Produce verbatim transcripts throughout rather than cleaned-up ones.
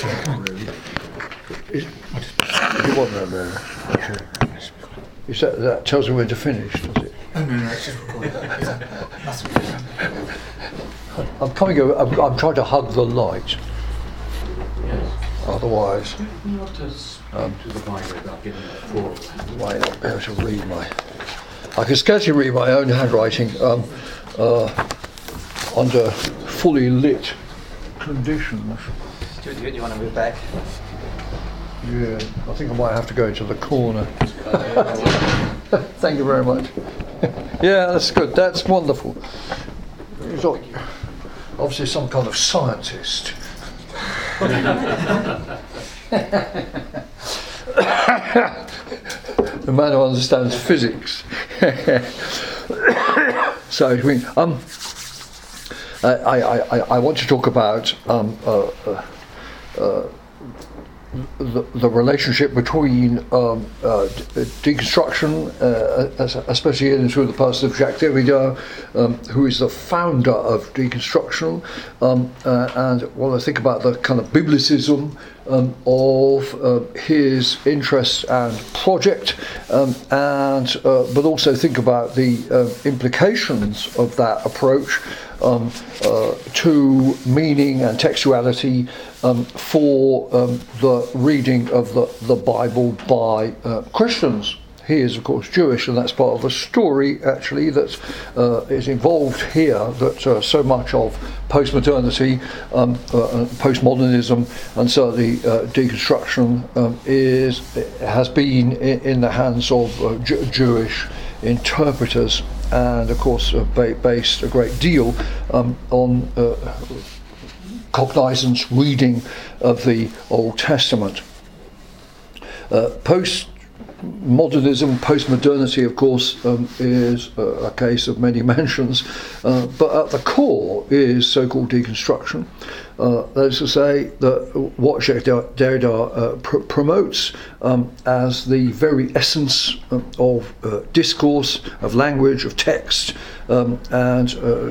Is, you want that there? Okay. Is that, that tells me when to finish, does it? No, no, no, it's just recording. That's I'm coming over, I'm, I'm trying to hug the light. Yes. Otherwise, Not to speak um, to the Bible about getting a floor. I might not be able to read my. I can scarcely read my own handwriting um, uh, under fully lit conditions. Stuart, do you want to move back? Yeah, I think I might have to go to the corner. Thank you very much. Yeah, that's good. That's wonderful. He's not- obviously some kind of scientist. The man who understands physics. So, I mean, um, I, I, I, I want to talk about um, uh, uh, uh, the, the relationship between um, uh, de- deconstruction, uh, especially in through the person of Jacques Derrida, um, who is the founder of deconstruction, um, uh, and when I think about the kind of biblicism um, of uh, his interest and project, um, and uh, but also think about the uh, implications of that approach um, uh, to meaning and textuality um, for um, the reading of the, the Bible by uh, Christians. He is, of course, Jewish, and that's part of the story, actually, that uh, is involved here, that uh, so much of post-modernity, um, uh, postmodernism, and certainly uh, deconstruction um, is has been in, in the hands of uh, J- Jewish interpreters, and, of course, uh, ba- based a great deal um, on uh, cognizance reading of the Old Testament. Uh, post Modernism, post-modernity, of course, um, is uh, a case of many mentions, uh, but at the core is so-called deconstruction. Uh, that is to say that what Jacques Derrida uh, pr- promotes um, as the very essence um, of uh, discourse, of language, of text, um, and uh,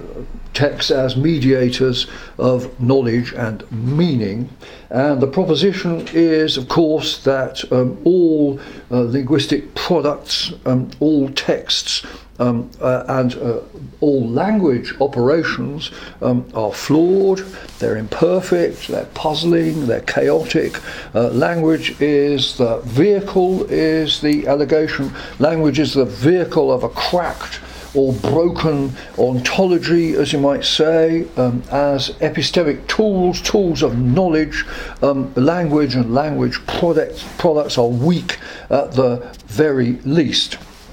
texts as mediators of knowledge and meaning. And the proposition is, of course, that um, all uh, linguistic products, um, all texts, um, uh, and uh, all language operations um, are flawed, they're imperfect, they're puzzling, they're chaotic. Uh, language is the vehicle, is the allegation. Language is the vehicle of a cracked or broken ontology, as you might say, um, as epistemic tools, tools of knowledge. Um, language and language products, products are weak at the very least.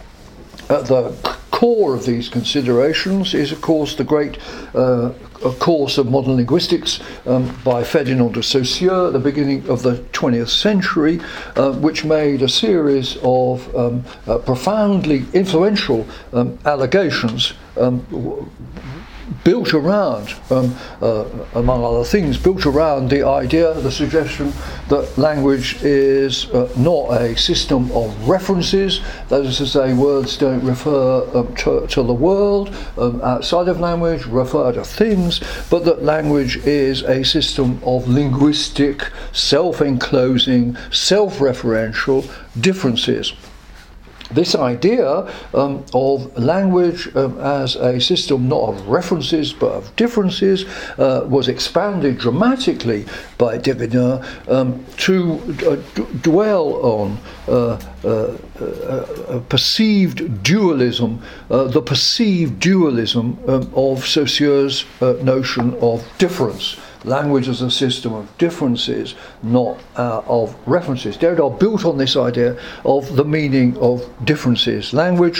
At the core of these considerations is, of course, the great uh, a course of modern linguistics um, by Ferdinand de Saussure at the beginning of the twentieth century, uh, which made a series of um, uh, profoundly influential um, allegations um, w- built around, um, uh, among other things, built around the idea, the suggestion that language is uh, not a system of references, that is to say, words don't refer um, to, to the world um, outside of language, refer to things, but that language is a system of linguistic, self-enclosing, self-referential differences. This idea um, of language um, as a system not of references but of differences uh, was expanded dramatically by Derrida um, to uh, d- dwell on uh, uh, uh, perceived dualism, uh, the perceived dualism um, of Saussure's uh, notion of difference. Language as a system of differences, not uh, of references. Derrida built on this idea of the meaning of differences. Language,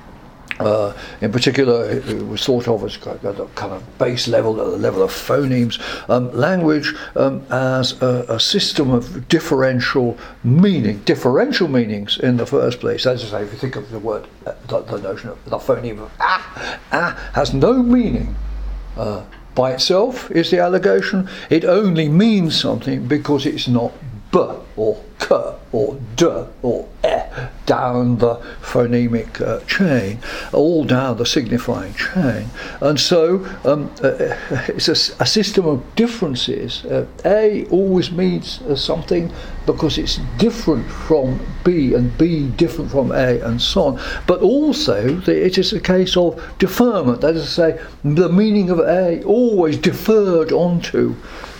uh, in particular, it, it was thought of as kind of, kind of base level, at the level of phonemes. Um, language um, as a, a system of differential meaning, differential meanings in the first place. As I say, if you think of the word, uh, the, the notion of the phoneme of ah, ah has no meaning. Uh, By itself is the allegation. It only means something because it's not b or k or d or e. down the phonemic uh, chain, all down the signifying chain. And so um, uh, it's a, a system of differences. Uh, A always means uh, something because it's different from B, and B different from A, and so on. But also the, it is a case of deferment. That is to say, the meaning of A always deferred onto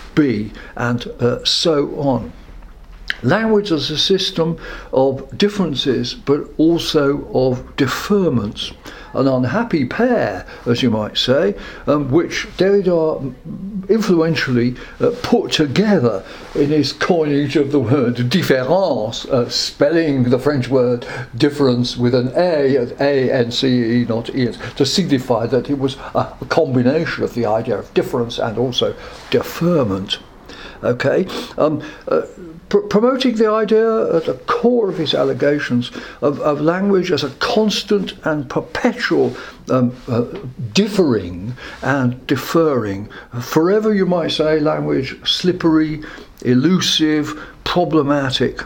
B, and uh, so on. Language is a system of differences, but also of deferments. An unhappy pair, as you might say, um, which Derrida influentially uh, put together in his coinage of the word différence, uh, spelling the French word difference with an A, A N C E, not E, to signify that it was a combination of the idea of difference and also deferment. Okay, um, uh, pr- promoting the idea at the core of his allegations of, of language as a constant and perpetual um, uh, differing and deferring. Forever, you might say, language slippery, elusive, problematic.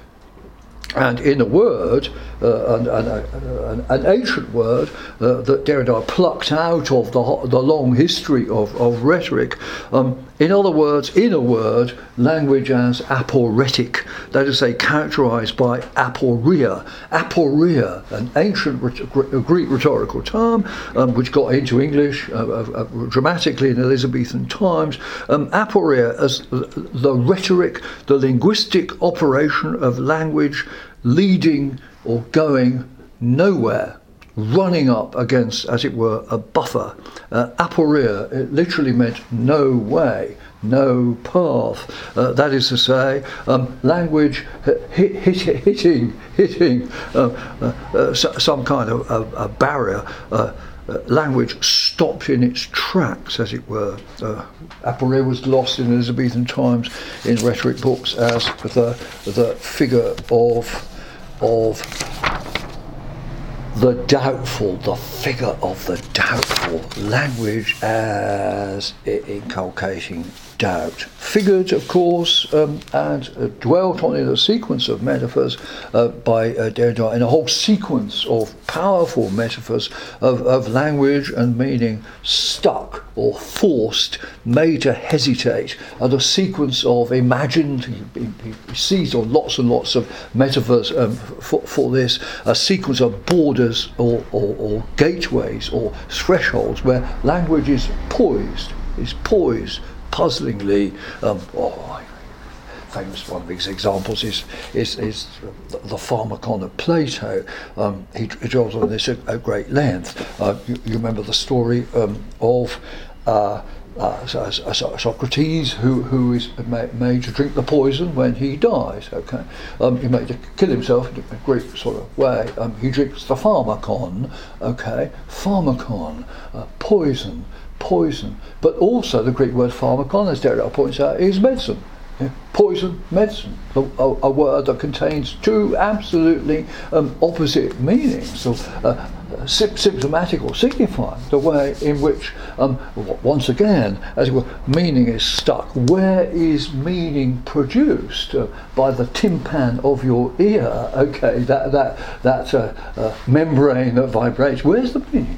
And in a word, uh, an, an, an ancient word uh, that Derrida plucked out of the, the long history of, of rhetoric, um, in other words, in a word, language as aporetic, that is, say, characterised by aporia. Aporia, an ancient ret- Greek rhetorical term, um, which got into English uh, uh, dramatically in Elizabethan times. Um, aporia as the rhetoric, the linguistic operation of language leading or going nowhere, running up against, as it were, a buffer. Uh, aporia, it literally meant no way, no path. Uh, that is to say, um, language hit, hit, hitting, hitting uh, uh, uh, some kind of a, a barrier. Uh, Uh, language stopped in its tracks, as it were. Uh, aporia was lost in Elizabethan times in rhetoric books as the the figure of of the doubtful, the figure of the doubtful. Language as inculcating doubt. Figured, of course, um, and uh, dwelt on in a sequence of metaphors uh, by uh, Derrida, in a whole sequence of powerful metaphors of, of language and meaning stuck or forced, made to hesitate, and a sequence of imagined, he, he, he sees on lots and lots of metaphors um, for, for this, a sequence of borders or, or, or gateways or thresholds where language is poised, is poised, puzzlingly. Um, oh, famous one of his examples is is, is the Pharmakon of Plato. Um, he, he dwells on this at, at great length. Uh, you, you remember the story um, of uh, uh, so, so, Socrates, who who is made, made to drink the poison when he dies. Okay, um, he made to kill himself in a Greek sort of way. Um, he drinks the Pharmakon. Okay, Pharmakon, uh, poison. Poison, but also the Greek word pharmakon, as Derrida points out, is medicine. Yeah? Poison, medicine, a, a, a word that contains two absolutely um, opposite meanings, so, uh, sy- symptomatic or signifying the way in which, um, once again, as it were, meaning is stuck. Where is meaning produced? Uh, by the tympan of your ear, okay, that, that, that uh, uh, membrane that vibrates. Where's the meaning?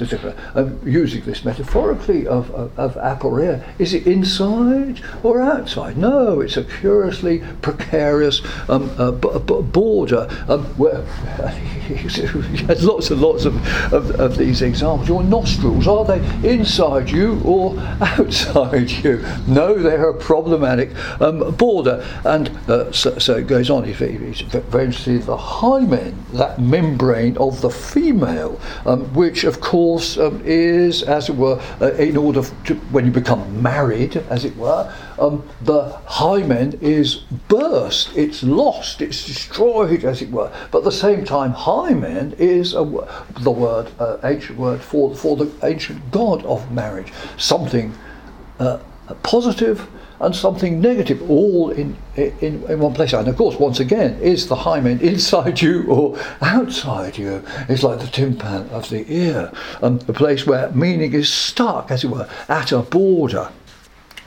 Um, using this metaphorically of, of, of aporia, is it inside or outside? No, it's a curiously precarious um, uh, b- b- border. Um, where he has lots and lots of, of, of these examples. Your nostrils, are they inside you or outside you? No, they're a problematic um, border. And uh, so, so it goes on. He's very, he's very interested in the hymen, that membrane of the female, um, which of course Um, is, as it were, uh, in order to, when you become married, as it were, um, the hymen is burst, it's lost, it's destroyed, as it were. But at the same time, hymen is a, the word, uh, ancient word for for the ancient god of marriage, something uh, positive and something negative, all in, in in one place. And of course, once again, is the hymen inside you or outside you? It's like the tympan of the ear, um, a place where meaning is stuck, as it were, at a border.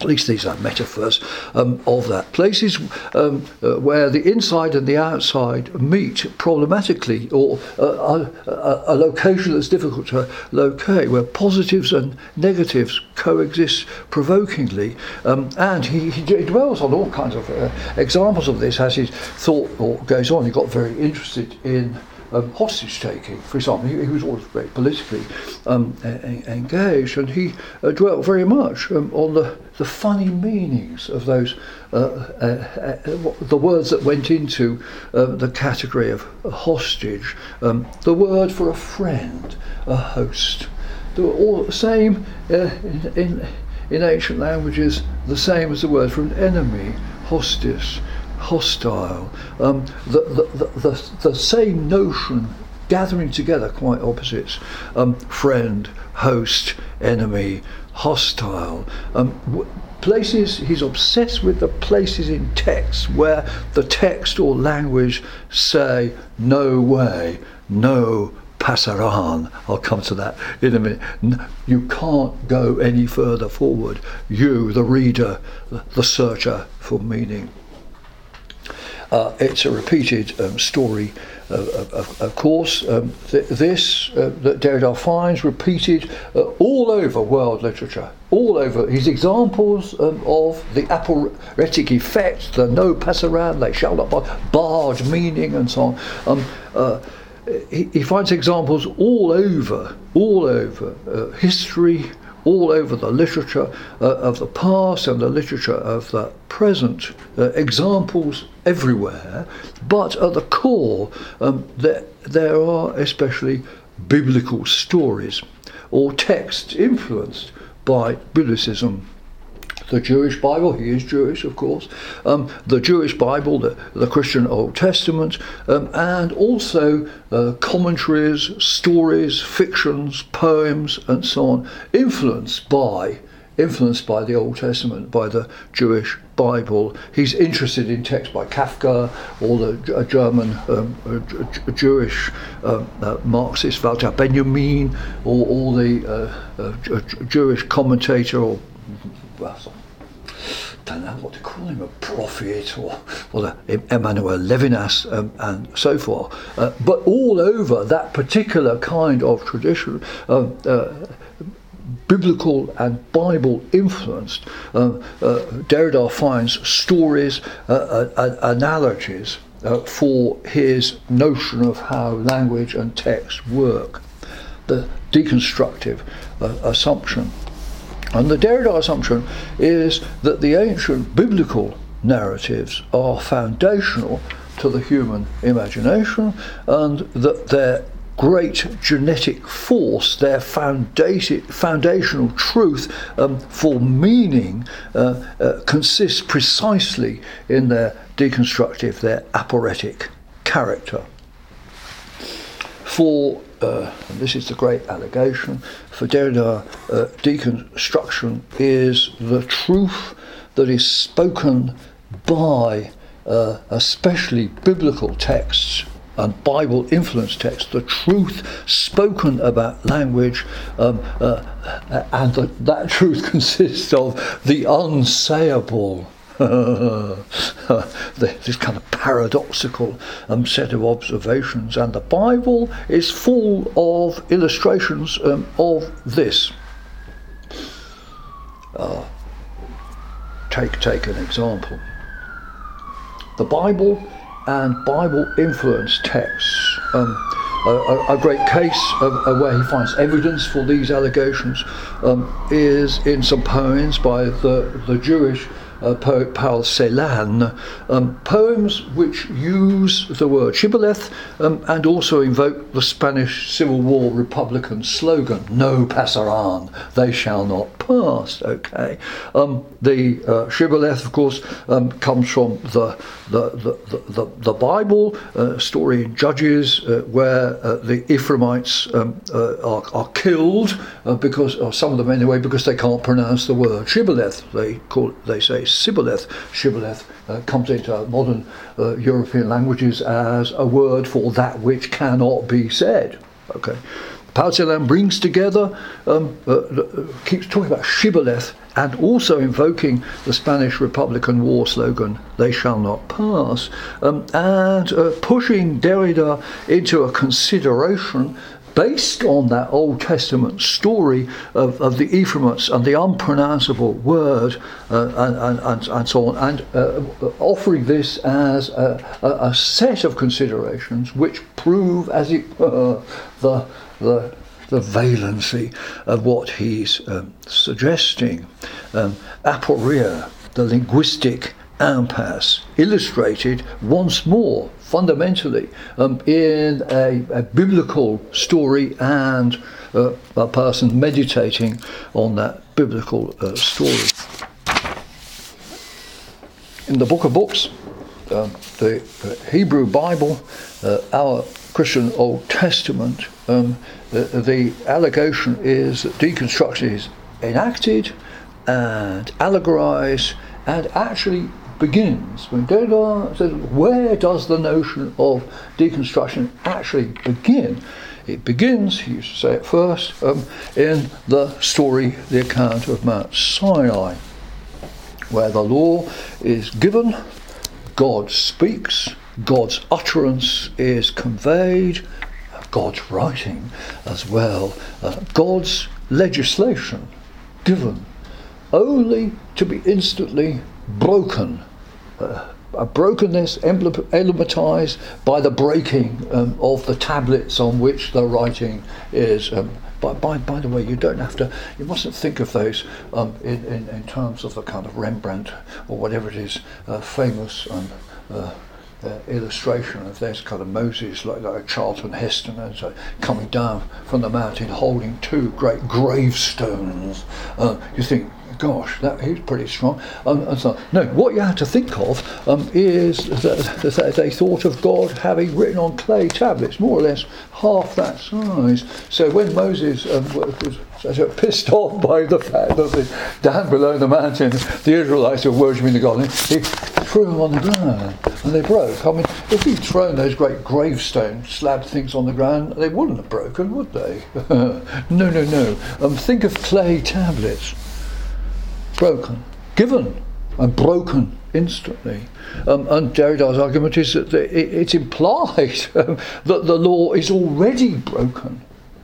At least these are metaphors um, of that. Places um, uh, where the inside and the outside meet problematically, or uh, a, a location that's difficult to locate, where positives and negatives coexist provokingly. Um, and he, he dwells on all kinds of uh, examples of this as his thought or goes on. He got very interested in Um, hostage taking, for example. He, he was always very politically um, a, engaged, and he uh, dwelt very much um, on the, the funny meanings of those uh, uh, uh, the words that went into uh, the category of a hostage. Um, the word for a friend, a host. They were all the same uh, in, in in ancient languages, the same as the word for an enemy, hostis. Hostile, um, the, the, the, the, the same notion gathering together quite opposites, um, friend, host, enemy, hostile. Um, w- places, he's obsessed with the places in text where the text or language say no way, no passaran. I'll come to that in a minute. No, you can't go any further forward. You, the reader, the searcher for meaning. Uh, it's a repeated um, story, uh, of, of course. Um, th- this uh, that Derrida finds repeated uh, all over world literature, all over. His examples um, of the aporetic effect, the no passaran, they shall not bar, barred meaning, and so on. Um, uh, he, he finds examples all over, all over uh, history, all over the literature uh, of the past and the literature of the present, uh, examples everywhere, but at the core um, there, there are especially biblical stories or texts influenced by Biblicism. The Jewish Bible, he is Jewish, of course, um, the Jewish Bible, the, the Christian Old Testament, um, and also uh, commentaries, stories, fictions, poems, and so on, influenced by influenced by the Old Testament, by the Jewish Bible. He's interested in texts by Kafka, or the uh, German um, uh, J- Jewish um, uh, Marxist Walter Benjamin, or, or the uh, uh, J- Jewish commentator, or well, I don't know what to call him, a prophet, or, or the Emmanuel Levinas, um, and so forth. Uh, but all over that particular kind of tradition, uh, uh, biblical and Bible influenced, uh, uh, Derrida finds stories, uh, uh, analogies uh, for his notion of how language and text work. The deconstructive uh, assumption. And the Derrida assumption is that the ancient biblical narratives are foundational to the human imagination, and that their great genetic force, their foundation, foundational truth um, for meaning uh, uh, consists precisely in their deconstructive, their aporetic character. For Uh, and this is the great allegation, for Derrida, uh, deconstruction is the truth that is spoken by uh, especially biblical texts and Bible influenced texts, the truth spoken about language, um, uh, and the, that truth consists of the unsayable. This kind of paradoxical um, set of observations, and the Bible is full of illustrations um, of this. Uh, take take an example. The Bible and Bible influenced texts. Um, a, a great case of, of where he finds evidence for these allegations um, is in some poems by the the Jewish Uh, poet Paul Celan, um, poems which use the word shibboleth um, and also invoke the Spanish Civil War Republican slogan, no passaran, they shall not pass. Okay, um, the uh, shibboleth, of course, um, comes from the the the the, the Bible uh, story in Judges, uh, where uh, the Ephraimites um, uh, are, are killed uh, because, or some of them anyway, because they can't pronounce the word shibboleth. They call it, they say Sibboleth. Shibboleth uh, comes into modern uh, European languages as a word for that which cannot be said. Okay, Pausilan brings together, um, uh, uh, keeps talking about shibboleth, and also invoking the Spanish Republican War slogan, "They shall not pass," um, and uh, pushing Derrida into a consideration based on that Old Testament story of, of the Ephraimites and the unpronounceable word, uh, and, and, and so on, and uh, offering this as a, a, a set of considerations which prove, as it were, the the the valency of what he's um, suggesting. Um, aporia, the linguistic impasse, illustrated once more fundamentally um, in a, a biblical story and uh, a person meditating on that biblical uh, story. In the Book of Books, um, the uh, Hebrew Bible, uh, our Christian Old Testament, um, the, the allegation is that deconstruction is enacted and allegorized and actually begins. When Derrida says, where does the notion of deconstruction actually begin? It begins, he used to say it first, um, in the story, the account of Mount Sinai, where the law is given, God speaks, God's utterance is conveyed, God's writing as well, uh, God's legislation given, only to be instantly broken. Uh, a brokenness emblematized by the breaking um, of the tablets on which the writing is. Um, by, by, by the way, you don't have to, you mustn't think of those um, in, in, in terms of the kind of Rembrandt or whatever it is, uh, famous um, uh, uh, illustration of this kind of Moses, like, like Charlton Heston, and so coming down from the mountain holding two great gravestones. Uh, you think, gosh, that he's pretty strong. Um, and so, no, what you have to think of um, is that, that they thought of God having written on clay tablets, more or less half that size. So when Moses um, was so pissed off by the fact that the, down below the mountain the Israelites were worshipping the God, he threw them on the ground and they broke. I mean, if he'd thrown those great gravestone slab things on the ground, they wouldn't have broken, would they? no, no, no. Um, think of clay tablets. Broken, given, and broken instantly. Um, and Derrida's argument is that the, it, it's implied um, that the law is already broken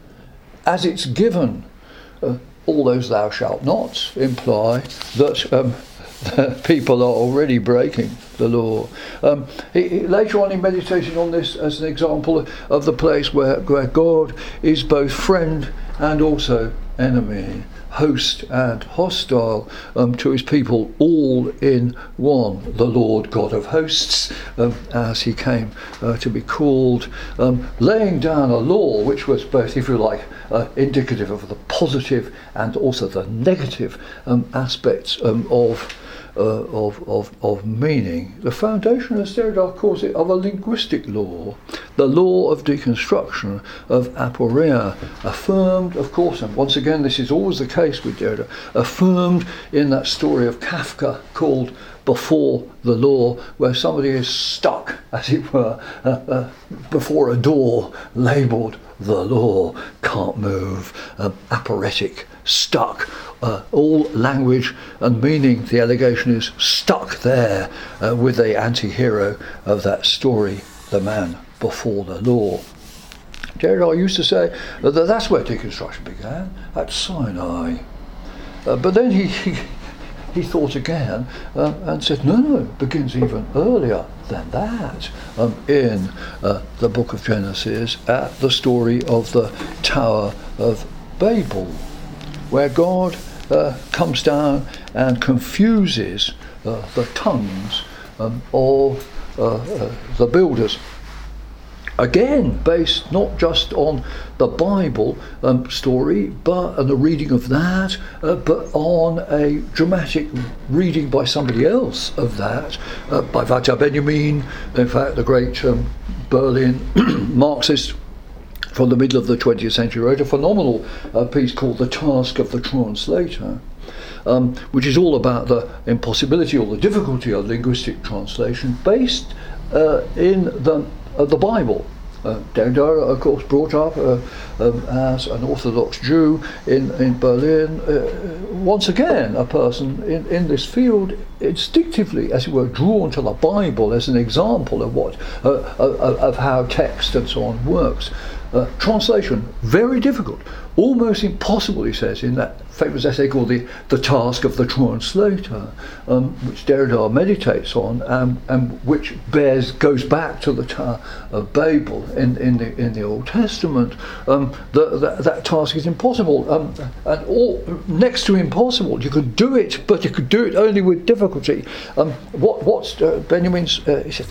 as it's given. Uh, all those thou shalt nots imply that um, people are already breaking the law. Um, he, he, later on he meditated on this as an example of the place where, where God is both friend and also enemy, host and hostile um, to his people, all in one. The Lord God of hosts, um, as he came uh, to be called, um, laying down a law which was both, if you like, uh, indicative of the positive and also the negative um, aspects um, of Uh, of, of, of meaning. The foundation, as Derrida calls it, of a linguistic law, the law of deconstruction, of aporia, affirmed, of course, and once again this is always the case with Derrida, affirmed in that story of Kafka called Before the Law, where somebody is stuck, as it were, uh, uh, before a door labelled the law, can't move, um, aporetic, stuck. Uh, all language and meaning, the allegation is, stuck there uh, with the anti-hero of that story, the man before the law. Derrida used to say that that's where deconstruction began, at Sinai. Uh, but then he, he, he thought again uh, and said, no, no, it begins even earlier than that, um, in uh, the book of Genesis, at the story of the Tower of Babel, where God uh, comes down and confuses uh, the tongues um, of uh, uh, the builders. Again, based not just on the Bible um, story, but and the reading of that, uh, but on a dramatic reading by somebody else of that, uh, by Walter Benjamin, in fact, the great um, Berlin Marxist from the middle of the twentieth century, wrote a phenomenal uh, piece called The Task of the Translator, um, which is all about the impossibility or the difficulty of linguistic translation based uh, in the, uh, the Bible Uh, Derrida, of course, brought up uh, um, as an Orthodox Jew in, in Berlin, uh, once again a person in, in this field instinctively, as it were, drawn to the Bible as an example of what, uh, of, of how text and so on works. Uh, translation, very difficult, almost impossible, he says, in that famous essay called The, the Task of the Translator, um, which Derrida meditates on, um, and which bears goes back to the Tower of Babel in, in, the, in the Old Testament. Um, the, the, that task is impossible, um, and all, next to impossible. You could do it, but you could do it only with difficulty. Um, what, what's uh, Benjamin's, uh, he says,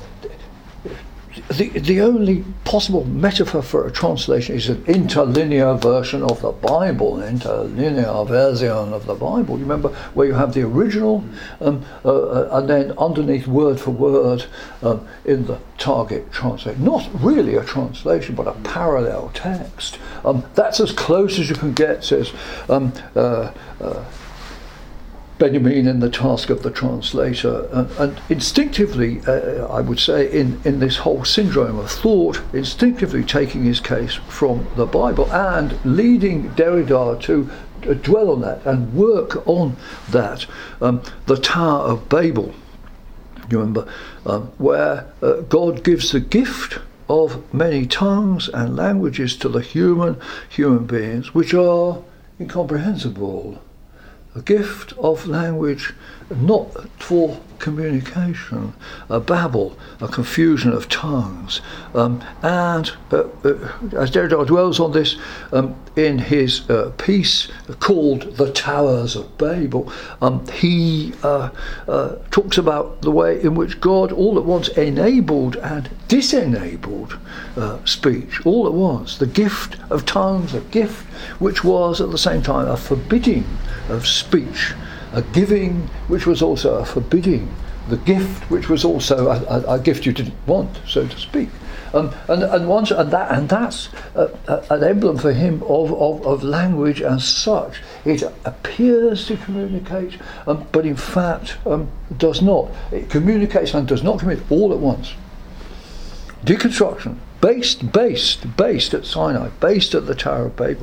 The, the only possible metaphor for a translation is an interlinear version of the Bible, an interlinear version of the Bible. You remember where you have the original, um, uh, and then underneath word for word um, in the target translation. Not really a translation, but a parallel text. Um, that's as close as you can get, says um, uh, uh, Benjamin in The Task of the Translator, and, and instinctively, uh, I would say, in, in this whole syndrome of thought, instinctively taking his case from the Bible and leading Derrida to uh, dwell on that and work on that. Um, the Tower of Babel, you remember, um, where uh, God gives the gift of many tongues and languages to the human human beings, which are incomprehensible. A gift of language not for communication, a babble, a confusion of tongues. Um, and uh, uh, as Derrida dwells on this um, in his uh, piece called The Towers of Babel, um, he uh, uh, talks about the way in which God all at once enabled and disenabled uh, speech, all at once. The gift of tongues, a gift which was at the same time a forbidding of speech, a giving which was also a forbidding, the gift which was also a, a, a gift you didn't want, so to speak. Um, and and once and that and that's a, a, an emblem for him of, of, of language as such. It appears to communicate, um, but in fact um, does not. It communicates and does not communicate all at once. Deconstruction, based, based, based at Sinai, based at the Tower of Babel.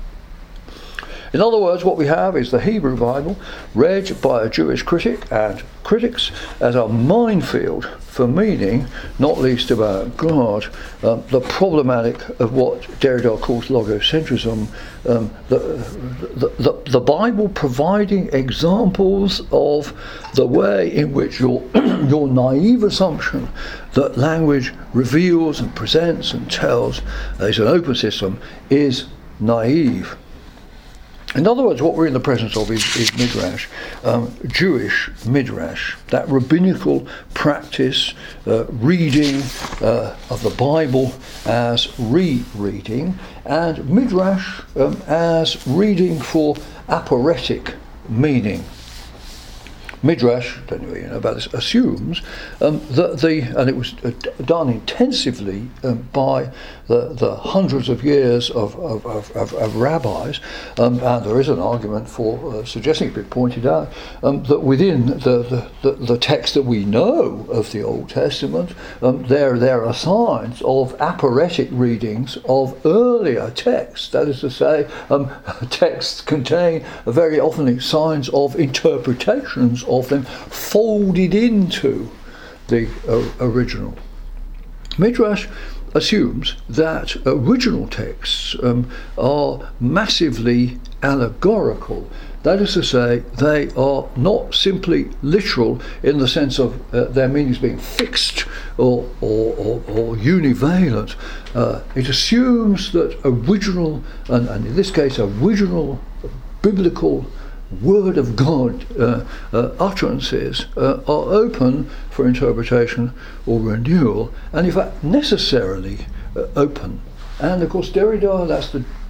In other words, what we have is the Hebrew Bible, read by a Jewish critic and critics as a minefield for meaning, not least about God, um, the problematic of what Derrida calls logocentrism, um, the, the, the, the Bible providing examples of the way in which your, your naive assumption that language reveals and presents and tells is an open system is naive. In other words, what we're in the presence of is, is Midrash, um, Jewish Midrash, that rabbinical practice, uh, reading uh, of the Bible as re-reading, and Midrash um, as reading for aporetic meaning. Midrash, don't you know about this, assumes um, that the, and it was uh, done intensively um, by the, the hundreds of years of, of, of, of, of rabbis, um, and there is an argument for uh, suggesting, it's been pointed out, um, that within the, the, the text that we know of the Old Testament, um, there, there are signs of aporetic readings of earlier texts. That is to say, um, texts contain very often signs of interpretations of them folded into the uh, original. Midrash assumes that original texts um, are massively allegorical. That is to say, they are not simply literal in the sense of uh, their meanings being fixed or, or, or, or univalent. Uh, it assumes that original, and, and in this case, original biblical Word of God uh, uh, utterances uh, are open for interpretation or renewal, and in fact necessarily uh, open. And of course Derrida, that's the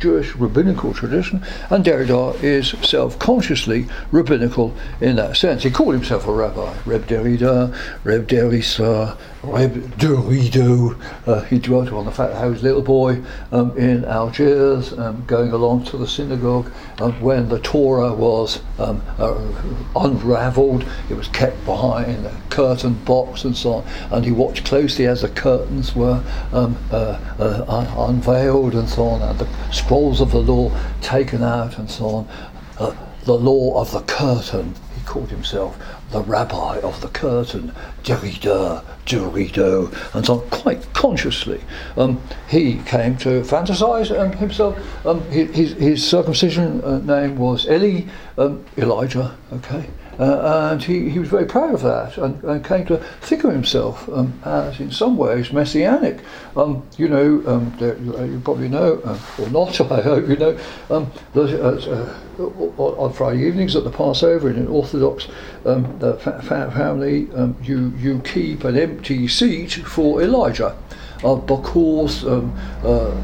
Jewish rabbinical tradition, and Derrida is self-consciously rabbinical in that sense. He called himself a rabbi, Reb Derrida, Reb Derrida, Reb Derrido. Uh, he dwelt on the fact that he was a little boy um, in Algiers, um, going along to the synagogue um, when the Torah was um, uh, unravelled. It was kept behind a curtain box and so on, and he watched closely as the curtains were um, uh, uh, un- unveiled and so on, and the scrolls of the law taken out and so on. Uh, the law of the curtain. He called himself the rabbi of the curtain, Derrida, Derrido, and so on, quite consciously. Um, he came to fantasize um, himself. Um, his, his circumcision uh, name was Eli, um, Elijah, okay? Uh, and he, he was very proud of that, and, and came to think of himself um, as, in some ways, messianic. Um, you know, um, there, you probably know, uh, or not, I hope you know, um, that, uh, on Friday evenings at the Passover in an Orthodox um, uh, fa- fa- family, um, you, you keep an empty seat for Elijah, uh, because um, uh,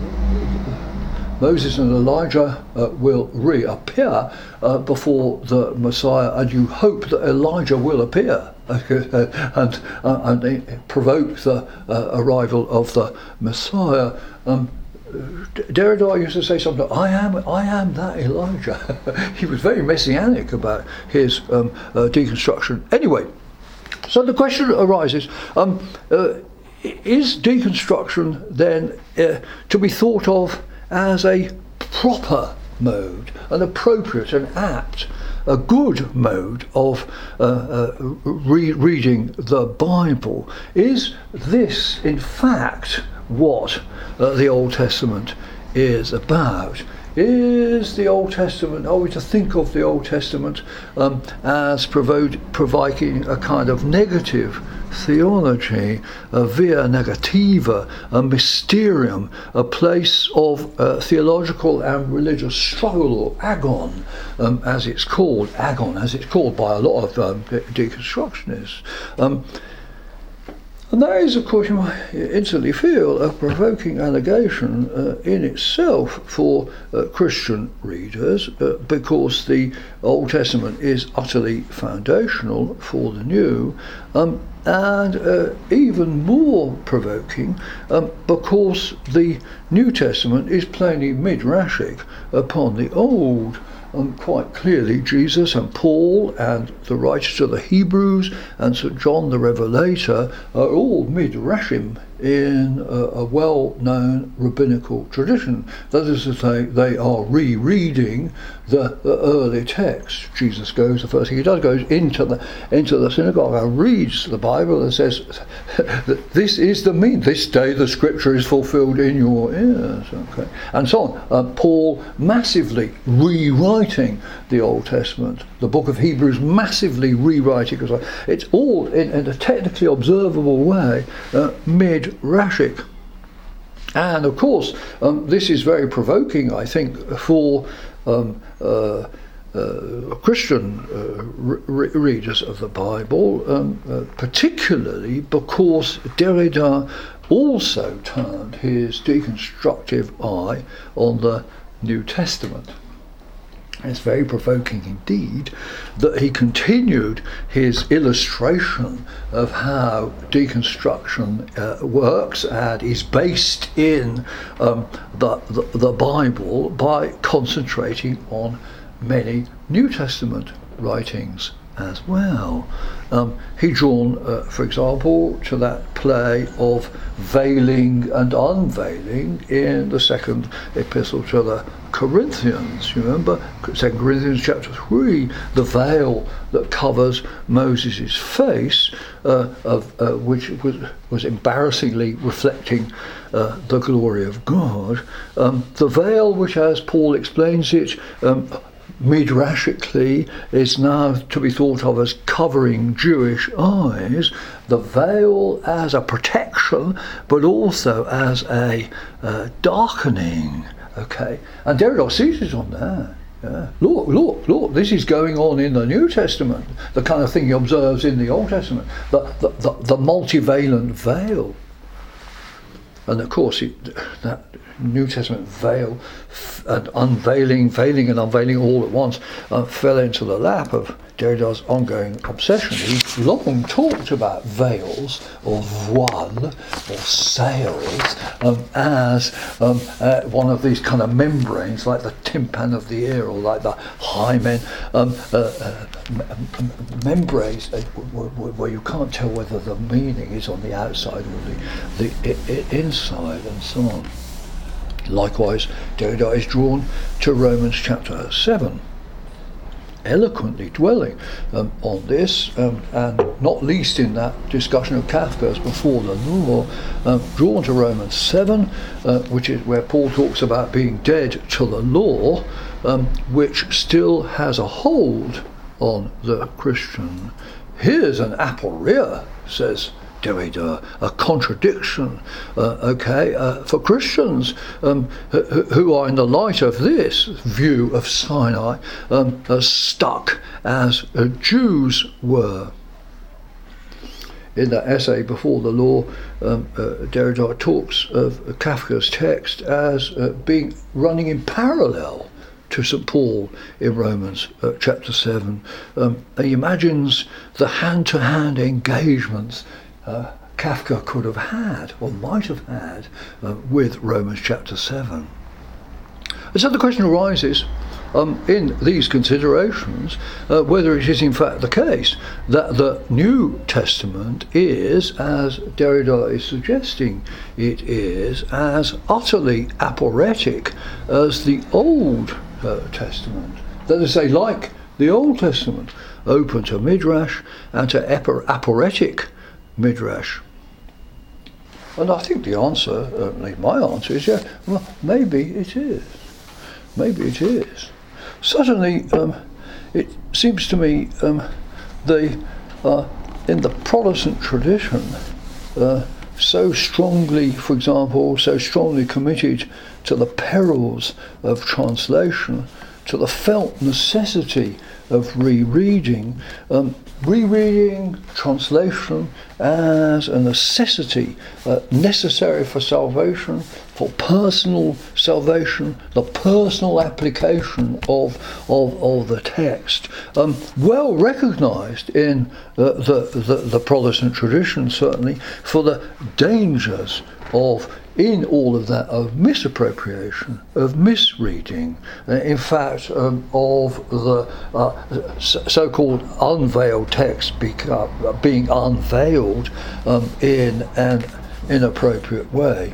Moses and Elijah uh, will reappear uh, before the Messiah, and you hope that Elijah will appear and, uh, and provoke the uh, arrival of the Messiah. Um, Derrida used to say something, I am I am that Elijah. He was very messianic about his um, uh, deconstruction. Anyway, so the question arises, um, uh, is deconstruction then uh, to be thought of as a proper mode, an appropriate and apt, a good mode of uh, uh, re- reading the Bible? Is this, in fact, what uh, the Old Testament is about? Is the Old Testament, are we to think of the Old Testament um, as provo- providing a kind of negative theology, a via negativa, a mysterium, a place of uh, theological and religious struggle, or agon, um, as it's called, agon, as it's called by a lot of um, deconstructionists. Um, And that is, of course, you might instantly feel a provoking allegation uh, in itself for uh, Christian readers, uh, because the Old Testament is utterly foundational for the New, um, and uh, even more provoking um, because the New Testament is plainly midrashic upon the Old. Um, quite clearly, Jesus and Paul and the writer to the Hebrews and Saint John the Revelator are all midrashim in a, a well-known rabbinical tradition. That is to say, they are rereading the, the early text. Jesus goes, the first thing he does, goes into the into the synagogue and reads the Bible and says, "This is the mean. This day the Scripture is fulfilled in your ears." Okay, and so on. Uh, Paul massively rewriting the Old Testament. The book of Hebrews massively rewriting, because it's all in, in a technically observable way uh, mid-rashic. And of course, um, this is very provoking, I think, for um, uh, uh, Christian uh, re- readers of the Bible, um, uh, particularly because Derrida also turned his deconstructive eye on the New Testament. It's very provoking indeed that he continued his illustration of how deconstruction uh, works and is based in um, the, the, the Bible by concentrating on many New Testament writings as well. Um, he drawn, uh, for example, to that play of veiling and unveiling in the second epistle to the Corinthians. You remember Second Corinthians chapter three, the veil that covers Moses' face, uh, of uh, which was, was embarrassingly reflecting uh, the glory of God. Um, the veil, which, as Paul explains it, um, midrashically is now to be thought of as covering Jewish eyes, the veil as a protection, but also as a uh, darkening. Okay, and Derrida seizes on that. Yeah. Look, look, look, this is going on in the New Testament, the kind of thing he observes in the Old Testament, the, the, the, the multivalent veil. and of course it, that New Testament veil f- and unveiling, veiling and unveiling all at once uh, fell into the lap of Derrida's ongoing obsession. He long talked about veils or voile or sails um, as um, uh, one of these kind of membranes, like the tympan of the ear or like the hymen um, uh, uh, m- m- membranes, uh, w- w- where you can't tell whether the meaning is on the outside or the, the I- I- inside, and so on. Likewise, Derrida is drawn to Romans chapter seven, eloquently dwelling um, on this, um, and not least in that discussion of Kafka's Before the Law, um, drawn to Romans seven, uh, which is where Paul talks about being dead to the law, um, which still has a hold on the Christian. Here's an aporia, says Derrida, a contradiction, uh, okay, uh, for Christians um, who, who are in the light of this view of Sinai um, as stuck as uh, Jews were. In that essay Before the Law, um, uh, Derrida talks of Kafka's text as uh, being running in parallel to Saint Paul in Romans uh, chapter seven. Um, he imagines the hand-to-hand engagements Uh, Kafka could have had, or might have had, uh, with Romans chapter seven. And so the question arises, um, in these considerations, uh, whether it is in fact the case that the New Testament is, as Derrida is suggesting it is, as utterly aporetic as the Old uh, Testament. That is to say, like the Old Testament, open to midrash and to apor- aporetic midrash. And I think the answer, uh, my answer is, yeah, well, maybe it is. Maybe it is. Certainly, um, it seems to me um, the uh, in the Protestant tradition, uh, so strongly, for example, so strongly committed to the perils of translation, to the felt necessity of rereading, um, rereading translation as a necessity, uh, necessary for salvation, for personal salvation, the personal application of of, of the text, um, well recognised in uh, the, the the Protestant tradition, certainly, for the dangers of, in all of that, of misappropriation, of misreading, uh, in fact, um, of the uh, so-called unveiled text become, uh, being unveiled um, in an inappropriate way.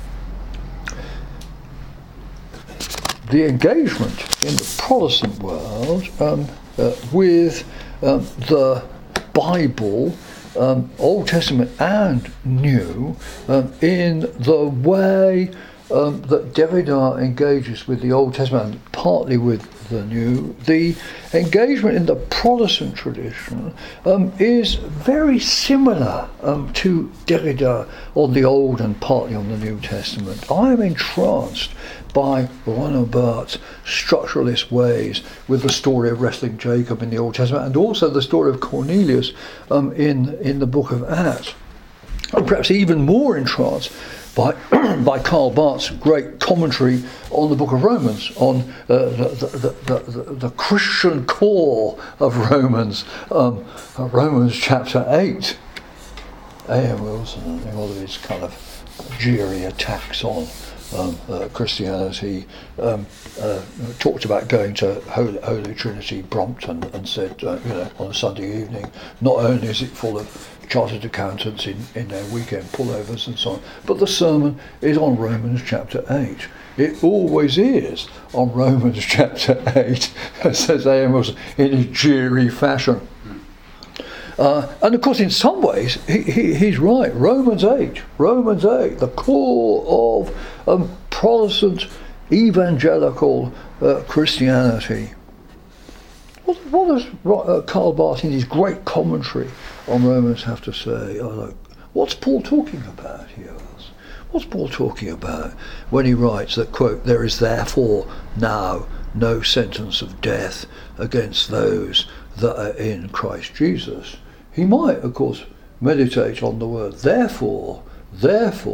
The engagement in the Protestant world um, uh, with um, the Bible, Um, Old Testament and New, um, in the way um, that Derrida engages with the Old Testament, and partly with the New. The engagement in the Protestant tradition um, is very similar um, to Derrida on the Old and partly on the New Testament. I am entranced by Roland Barthes' structuralist ways with the story of wrestling Jacob in the Old Testament, and also the story of Cornelius um, in, in the book of Acts. And perhaps even more entranced by by Karl Barth's great commentary on the book of Romans, on uh, the, the, the, the, the Christian core of Romans, um, uh, Romans chapter eight. A M Wilson and all of his kind of jeery attacks on Um, uh, Christianity, um, uh, talked about going to Holy, Holy Trinity Brompton and said, uh, you know, on a Sunday evening, not only is it full of chartered accountants in, in their weekend pullovers and so on, but the sermon is on Romans chapter eight. It always is on Romans chapter eight, says A M Wilson, in a jeery fashion. Uh, and of course, in some ways, he, he, he's right. Romans eight, Romans eight, the core of um, Protestant evangelical uh, Christianity. What, what does uh, Karl Barth, in his great commentary on Romans, have to say? Oh, look, what's Paul talking about here? What's Paul talking about when he writes that, quote, there is therefore now no sentence of death against those that are in Christ Jesus? He might, of course, meditate on the word therefore, therefore,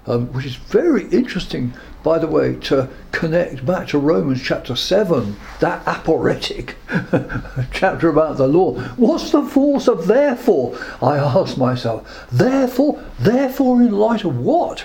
um, which is very interesting, by the way, to connect back to Romans chapter seven, that aporetic chapter about the law. What's the force of therefore? I ask myself. Therefore, therefore in light of what?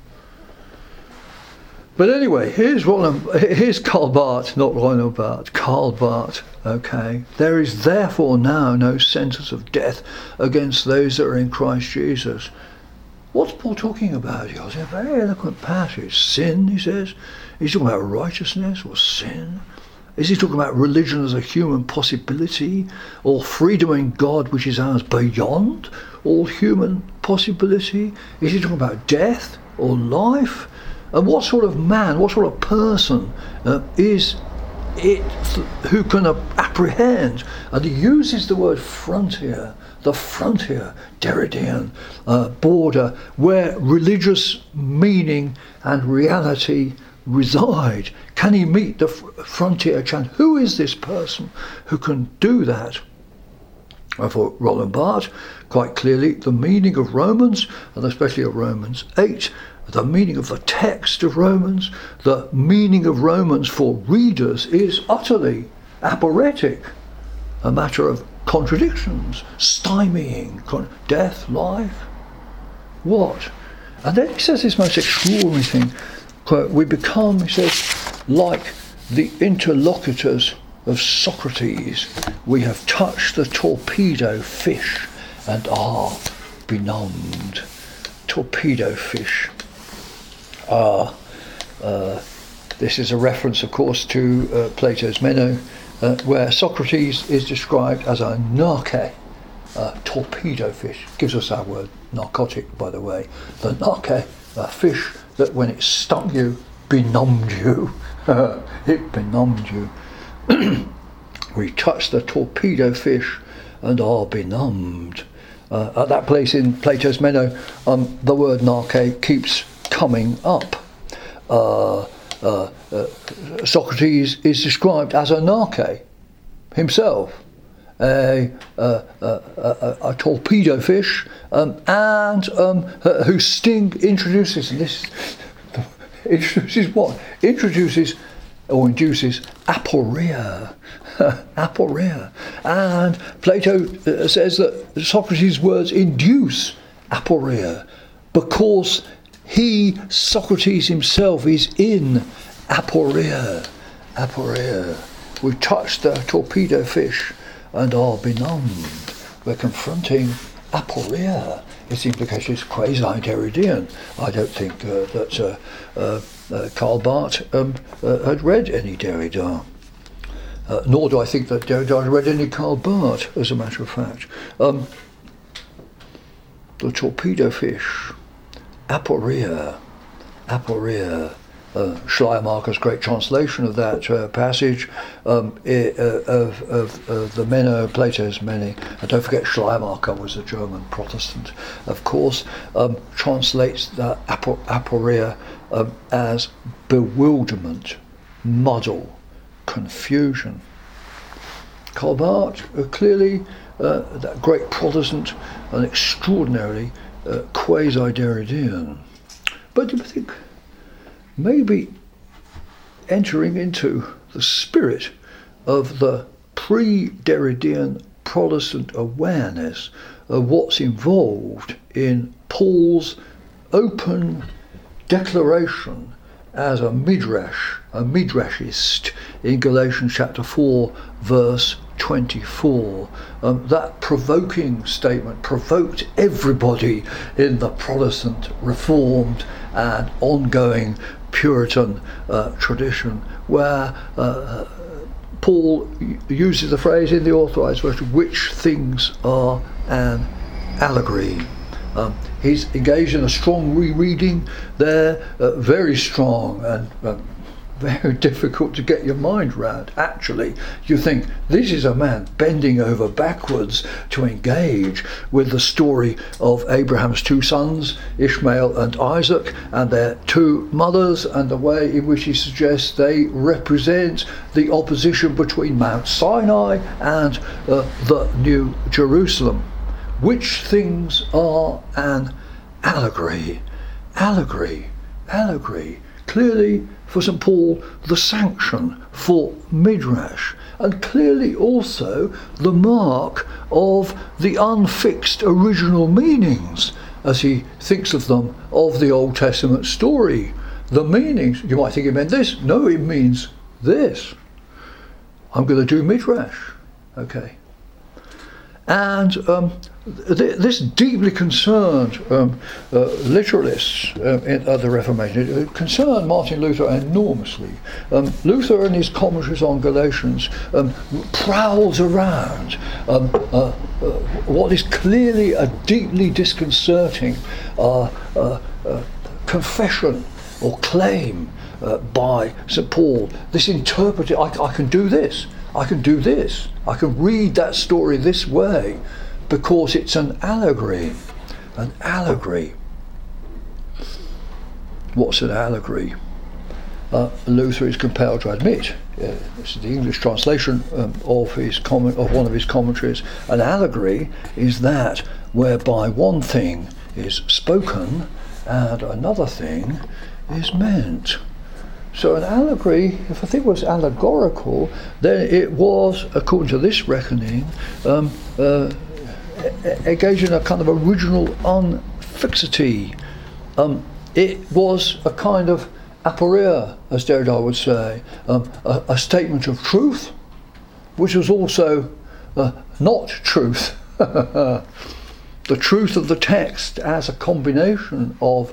But anyway, here's Roland, here's Karl Barth, not Roland Barthes, Karl Barth. Okay, there is therefore now no sentence of death against those that are in Christ Jesus. What's Paul talking about here? It's a very eloquent passage. Sin, he says. He's talking about righteousness or sin. Is he talking about religion as a human possibility, or freedom in God which is ours beyond all human possibility? Is he talking about death or life? And what sort of man, what sort of person uh, is it who can apprehend? And he uses the word frontier, the frontier, Derridean uh, border, where religious meaning and reality reside. Can he meet the f- frontier challenge? Who is this person who can do that? For Roland Barthes, quite clearly, the meaning of Romans, and especially of Romans eight, the meaning of the text of Romans, the meaning of Romans for readers is utterly aporetic, a matter of contradictions, stymieing, con- death, life, what? And then he says this most extraordinary thing, quote, we become, he says, like the interlocutors of Socrates. We have touched the torpedo fish and are benumbed. Torpedo fish. Ah, uh, this is a reference, of course, to uh, Plato's Meno, uh, where Socrates is described as a narke, uh, torpedo fish. Gives us our word narcotic, by the way. The narke, a fish that when it stung you, benumbed you. It benumbed you. We touch the torpedo fish and are benumbed. Uh, at that place in Plato's Meno, um, the word narke keeps coming up. Uh, uh, uh, Socrates is described as a narke himself, a, a, a, a, a torpedo fish, um, and um, uh, whose sting introduces, and this introduces what? Introduces or induces aporia. Aporia. And Plato uh, says that Socrates' words induce aporia because he, Socrates himself, is in aporia. Aporia. We touch the torpedo fish and are benumbed. We're confronting aporia. Its implication is quasi-Derridean. I don't think uh, that uh, uh, uh, Karl Barth um, uh, had read any Derrida. Uh, nor do I think that Derrida had read any Karl Barth, as a matter of fact. Um, the torpedo fish. Aporia, aporia. Uh, Schleiermacher's great translation of that uh, passage um, I, uh, of, of, of the Meno, Plato's Meno, and don't forget Schleiermacher was a German Protestant, of course, um, translates that apo, aporia um, as bewilderment, muddle, confusion. Karl Barth, uh, clearly uh, that great Protestant and extraordinarily Uh, quasi-Derridean, but I think maybe entering into the spirit of the pre-Derridean Protestant awareness of what's involved in Paul's open declaration as a midrash, a midrashist in Galatians chapter four, verse twenty-four. Um, that provoking statement provoked everybody in the Protestant, Reformed and ongoing Puritan uh, tradition, where uh, Paul uses the phrase in the Authorized Version, which things are an allegory. Um, he's engaged in a strong rereading there, uh, very strong and um, very difficult to get your mind around. Actually, you think this is a man bending over backwards to engage with the story of Abraham's two sons, Ishmael and Isaac, and their two mothers, and the way in which he suggests they represent the opposition between Mount Sinai and uh, the New Jerusalem. Which things are an allegory? allegory, allegory, clearly for Saint Paul the sanction for Midrash, and clearly also the mark of the unfixed original meanings, as he thinks of them, of the Old Testament story. The meanings, you might think it meant this, no, it means this. I'm going to do Midrash, okay. And um, th- this deeply concerned um, uh, literalists uh, in, uh, the Reformation, it concerned Martin Luther enormously. Um, Luther, in his commentaries on Galatians, um, prowls around um, uh, uh, what is clearly a deeply disconcerting uh, uh, uh, confession or claim uh, by Saint Paul. This interpreted, I, I can do this. I can do this. I can read that story this way because it's an allegory. An allegory. What's an allegory? Uh, Luther is compelled to admit, uh, this is the English translation um, of his comment, of one of his commentaries. An allegory is that whereby one thing is spoken and another thing is meant. So an allegory, if I think it was allegorical, then it was, according to this reckoning, um, uh, engaged in a kind of original unfixity. Um, it was a kind of aporia, as Derrida would say, um, a, a statement of truth, which was also uh, not truth. The truth of the text as a combination of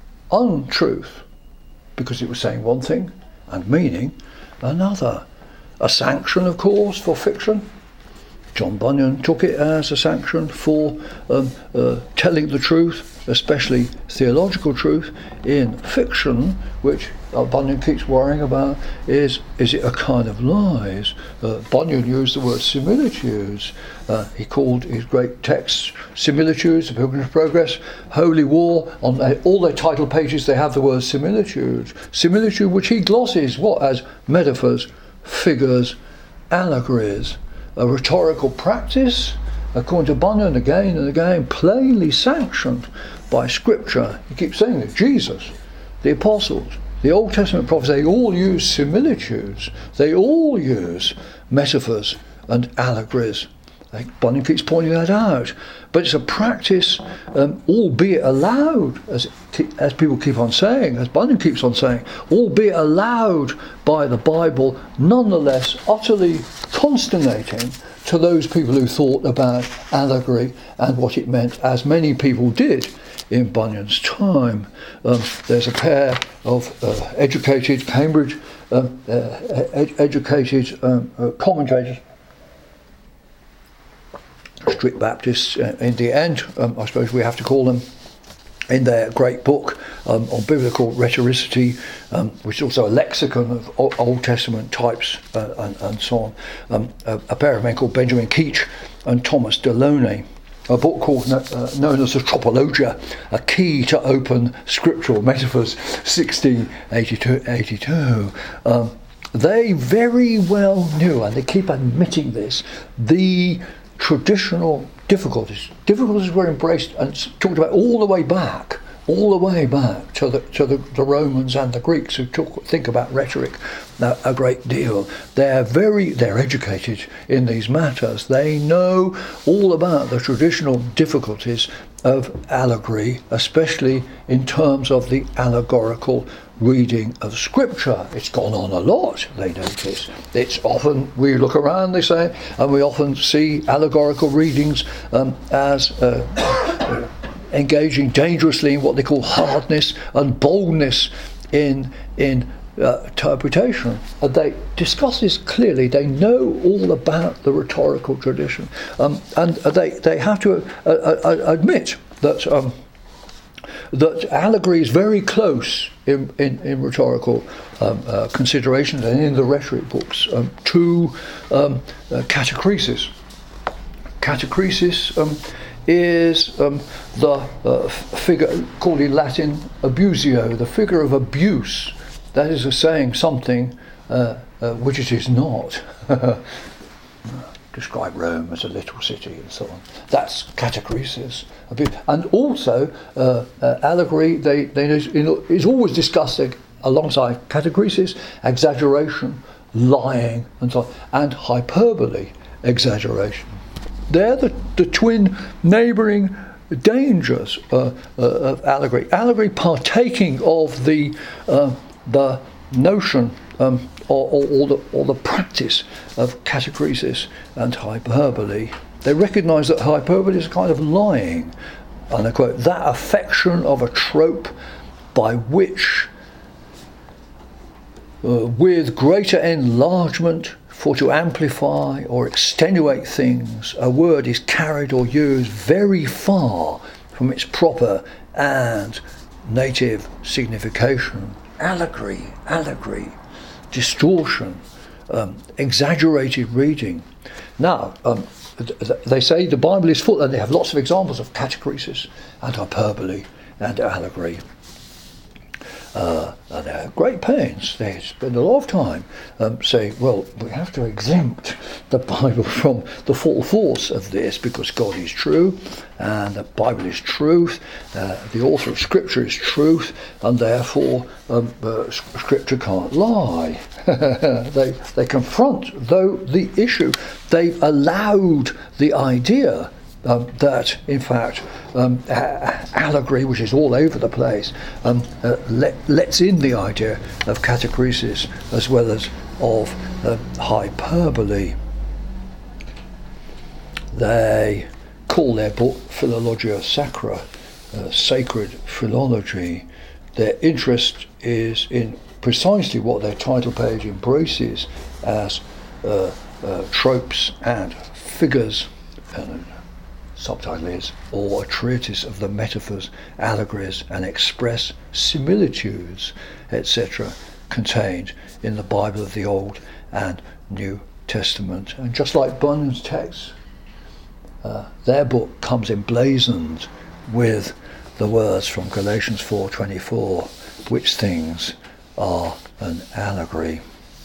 untruth, because it was saying one thing and meaning another. A sanction, of course, for fiction. John Bunyan took it as a sanction for um, uh, telling the truth, especially theological truth, in fiction, which uh, Bunyan keeps worrying about, is is it a kind of lies? Uh, Bunyan used the word similitudes. Uh, he called his great texts Similitudes, The Pilgrim's Progress, Holy War. On their, all their title pages they have the word similitudes. Similitude which he glosses what as metaphors, figures, allegories. A rhetorical practice, according to Bunyan, again and again, plainly sanctioned by Scripture. He keeps saying that Jesus, the apostles, the Old Testament prophets, they all use similitudes. They all use metaphors and allegories. Bunyan keeps pointing that out. But it's a practice, um, albeit allowed, as, as people keep on saying, as Bunyan keeps on saying, albeit allowed by the Bible, nonetheless utterly consternating to those people who thought about allegory and what it meant, as many people did in Bunyan's time. Um, there's a pair of uh, educated Cambridge um, uh, ed- educated um, uh, commentators, strict Baptists uh, in the end, um, I suppose we have to call them, in their great book um, on biblical rhetoricity, um, which is also a lexicon of o- Old Testament types uh, and, and so on. Um, a, a pair of men called Benjamin Keach and Thomas Deloney. A book called uh, known as the Tropologia, a key to open scriptural metaphors, sixteen eighty-two. Um, they very well knew, and they keep admitting this, the traditional difficulties. Difficulties were embraced and talked about all the way back, all the way back to the to the, the Romans and the Greeks, who talk, think about rhetoric a, a great deal. They're very they're educated in these matters. They know all about the traditional difficulties of allegory, especially in terms of the allegorical reading of Scripture. It's gone on a lot, they notice. It's often, we look around, they say, and we often see allegorical readings um, as uh, uh, engaging dangerously in what they call hardness and boldness in in uh, interpretation. And they discuss this clearly. They know all about the rhetorical tradition, um, and they they have to uh, uh, admit that um, that allegory is very close in, in, in rhetorical um, uh, considerations and in the rhetoric books um, to um, uh, catachresis. Catachresis um, is um, the uh, figure called in Latin abusio, the figure of abuse. That is a saying something uh, uh, which it is not. describe Rome as a little city and so on. That's catachresis. And also, uh, uh, allegory they, they you know, is always discussed alongside catachresis, exaggeration, lying, and so on, and hyperbole, exaggeration. They're the, the twin neighbouring dangers uh, uh, of allegory. Allegory partaking of the uh, the notion um, or, or, or the or the practice of catachresis and hyperbole. They recognise that hyperbole is a kind of lying, and I quote, that affection of a trope by which, uh, with greater enlargement, for to amplify or extenuate things, a word is carried or used very far from its proper and native signification. Allegory, allegory, distortion, um, exaggerated reading. Now, um, th- they say the Bible is full, and they have lots of examples of catachresis and hyperbole and allegory. Uh, and they're great pains. They spend a lot of time um, saying, well, we have to exempt the Bible from the full force of this because God is true and the Bible is truth, uh, the author of Scripture is truth, and therefore um, uh, Scripture can't lie. they, they confront, though, the issue. They've allowed the idea Um, that, in fact, um, allegory, which is all over the place, um, uh, let, lets in the idea of catachresis as well as of uh, hyperbole. They call their book Philologia Sacra, uh, sacred philology. Their interest is in precisely what their title page embraces as uh, uh, tropes and figures. And subtitle is, or a treatise of the metaphors, allegories, and express similitudes, et cetera, contained in the Bible of the Old and New Testament. And just like Bunyan's text, uh, their book comes emblazoned with the words from Galatians four twenty-four, which things are an allegory.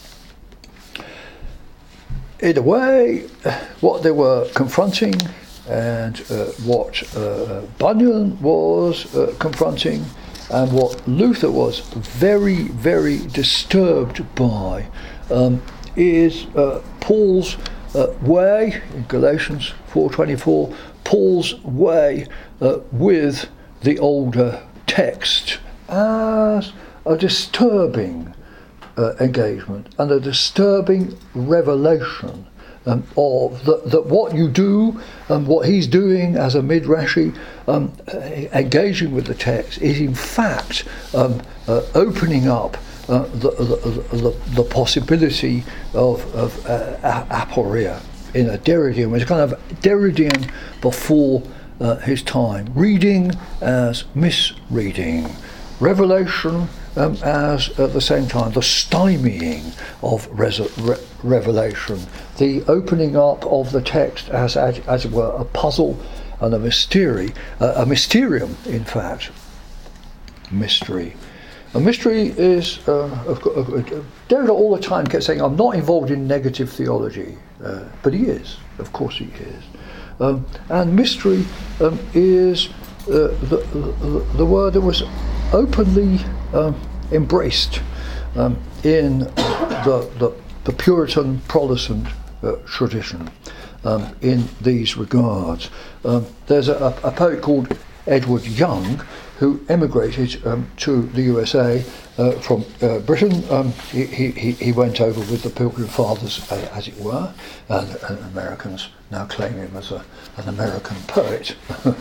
In a way, what they were confronting and uh, what uh, Bunyan was uh, confronting and what Luther was very, very disturbed by um, is uh, Paul's uh, way, in Galatians four twenty-four, Paul's way uh, with the older text as a disturbing uh, engagement and a disturbing revelation Um, of the, that what you do and what he's doing as a midrashi, um, engaging with the text, is in fact um, uh, opening up uh, the, the, the, the possibility of, of uh, aporia in a Derridian. It's kind of Derridian before uh, his time. Reading as misreading. Revelation um, as, at the same time, the stymieing of res- re- revelation, the opening up of the text as, as, as it were, a puzzle and a mystery, uh, a mysterium, in fact. Mystery. A mystery is, uh, uh, Derrida all the time kept saying, I'm not involved in negative theology, uh, but he is, of course he is. Um, and mystery um, is uh, the, the, the word that was openly um, embraced um, in the, the, the Puritan Protestant uh, tradition um, in these regards. Um, there's a, a poet called Edward Young who emigrated um, to the U S A uh, from uh, Britain. Um, he, he, he went over with the Pilgrim Fathers, uh, as it were, and, and Americans now claim him as a, an American poet.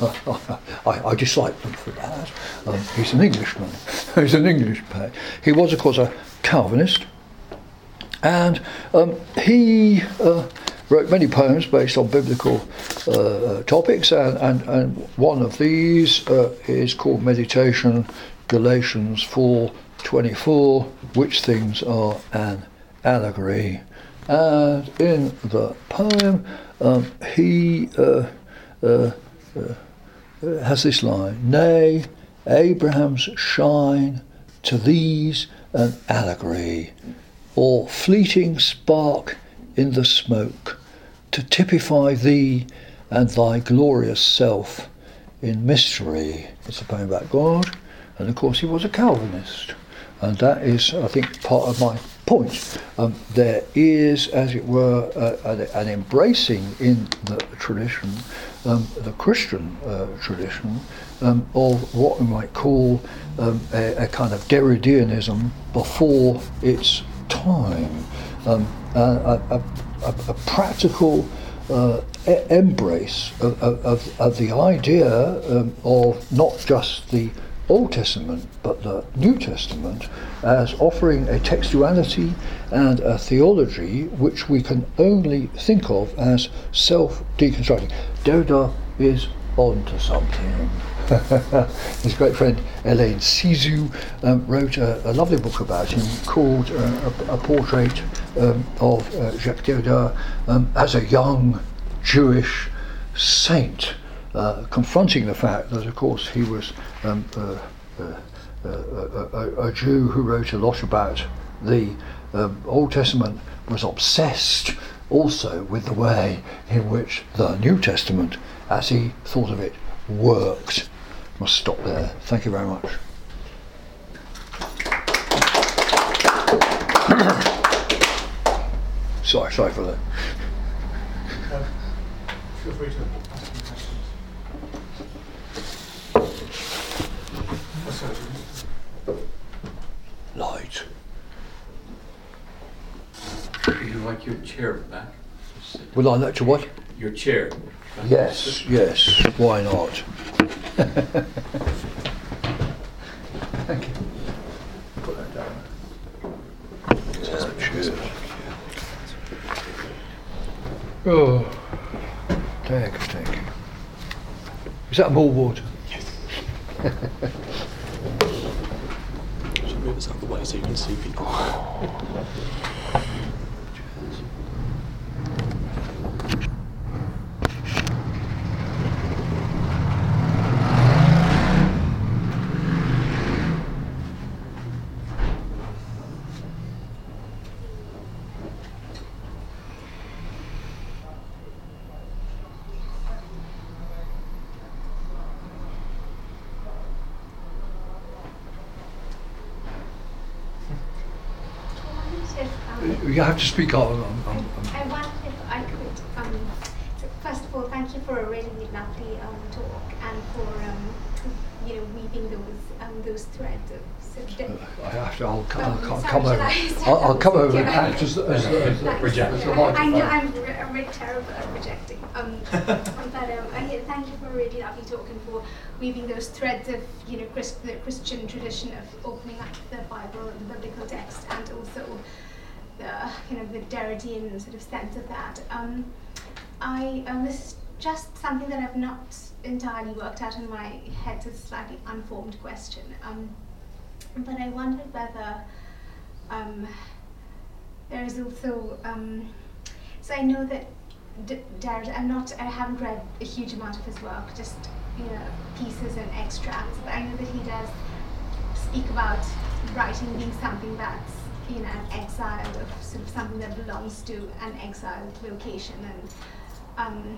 I, I dislike them for that. Um, he's an Englishman. He's an English poet. He was, of course, a Calvinist, and um, he uh, wrote many poems based on biblical uh, topics, and, and, and one of these uh, is called Meditation, Galatians four twenty-four, which things are an allegory. And in the poem, um, he uh, uh, uh, has this line, nay, Abraham's shine to these an allegory, or fleeting spark in the smoke, to typify thee and thy glorious self in mystery. It's a poem about God, and of course he was a Calvinist, and that is, I think, part of my point. Um, there is, as it were, uh, an, an embracing in the tradition, um, the Christian uh, tradition, um, of what we might call um, a, a kind of Derrideanism before its time, um, a, a, a, a practical uh, e- embrace of, of, of the idea um, of not just the Old Testament but the New Testament as offering a textuality and a theology which we can only think of as self-deconstructing. Derrida is on to something. His great friend Hélène Cixous um, wrote a, a lovely book about him called uh, a, a Portrait um, of uh, Jacques Derrida um, as a young Jewish saint, uh, confronting the fact that, of course, he was um, uh, uh, uh, a, a, a Jew who wrote a lot about the um, Old Testament, was obsessed also with the way in which the New Testament, as he thought of it, worked. Must stop there. Thank you very much. sorry, sorry for that. Um, feel free to ask any questions. Oh, sorry. Light. Would you like your chair back? Just sit. Would I like to what? Your chair. Yes, yes. Why not? Thank you. Put that down. Oh, cheers. Oh, thank you, thank you. Is that more water? Yes. Should move us out of the way so you can see people. You have to speak up. I'm, I'm, I'm I wondered if I could, um, so first of all, thank you for a really lovely um, talk and for, um, you know, weaving those um, those threads of sort of de- I have to. I'll, I'll, Um, I'll sorry, come shall over. I stand I'll, I'll up? come over and Yeah. act as, the- as, the- as, the- Thanks. Project. as the I know microphone. I'm, re- I'm really terrible at projecting. Um, but um, I, thank you for a really lovely talk and for weaving those threads of, you know, Christ, the Christian tradition of opening up the Bible, the biblical text, and also the kind of the Derridean sort of sense of that. Um, I um, this is just something that I've not entirely worked out in my head. It's a slightly unformed question, um, but I wondered whether um, there is also. Um, so I know that D- Derrida. I'm not. I haven't read a huge amount of his work, just you know pieces and extracts. But I know that he does speak about writing being something that's, you know, an exile of sort of something that belongs to an exiled location, and um,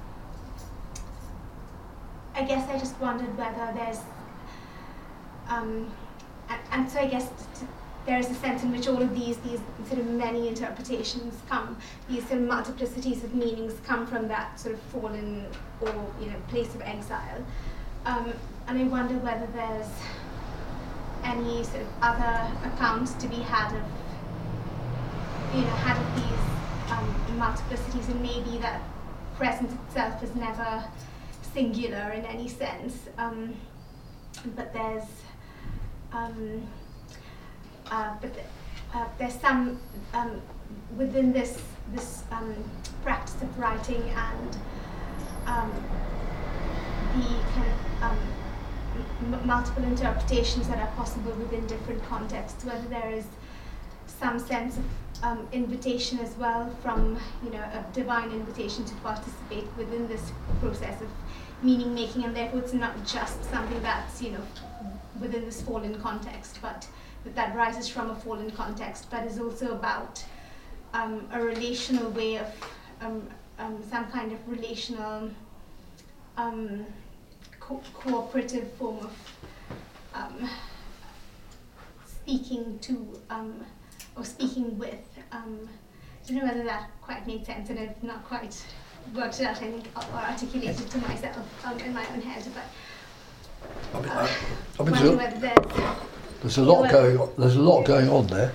I guess I just wondered whether there's, um, and, and so I guess t- there is a sense in which all of these these sort of many interpretations come, these sort of multiplicities of meanings come from that sort of fallen or you know place of exile, um, and I wonder whether there's any sort of other accounts to be had of, you know, had of these um, multiplicities, and maybe that presence itself is never singular in any sense, um, but there's, um, uh, but th- uh, there's some um, within this this um, practice of writing and um, the kind of um, M- multiple interpretations that are possible within different contexts, whether there is some sense of um, invitation as well from, you know, a divine invitation to participate within this process of meaning making, and therefore it's not just something that's, you know, within this fallen context, but that, that rises from a fallen context, but is also about um, a relational way of um, um, some kind of relational, um, co cooperative form of um, speaking to um, or speaking with. Um, I don't know whether that quite made sense, and I've not quite worked it out, I think, or articulated it to myself um, in my own head. But I mean, uh, I, I mean wondering there's, whether there's there's a lot going on. There's a lot going on there.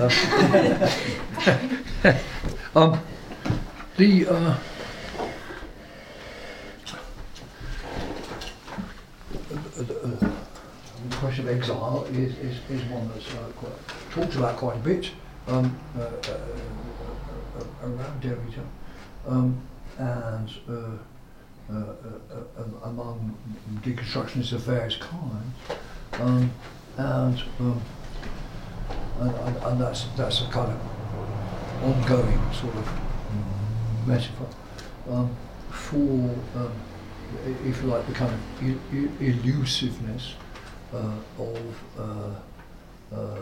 Um, um, the uh, the question of exile is, is, is one that's uh, quite, talked about quite a bit um, uh, uh, uh, around Derrida, um, and uh, uh, uh, uh, among deconstructionists of various kinds, um, and, um, and, and and that's that's a kind of ongoing sort of metaphor um, for. Um, if you like, the kind of e e elusiveness uh, of uh, uh,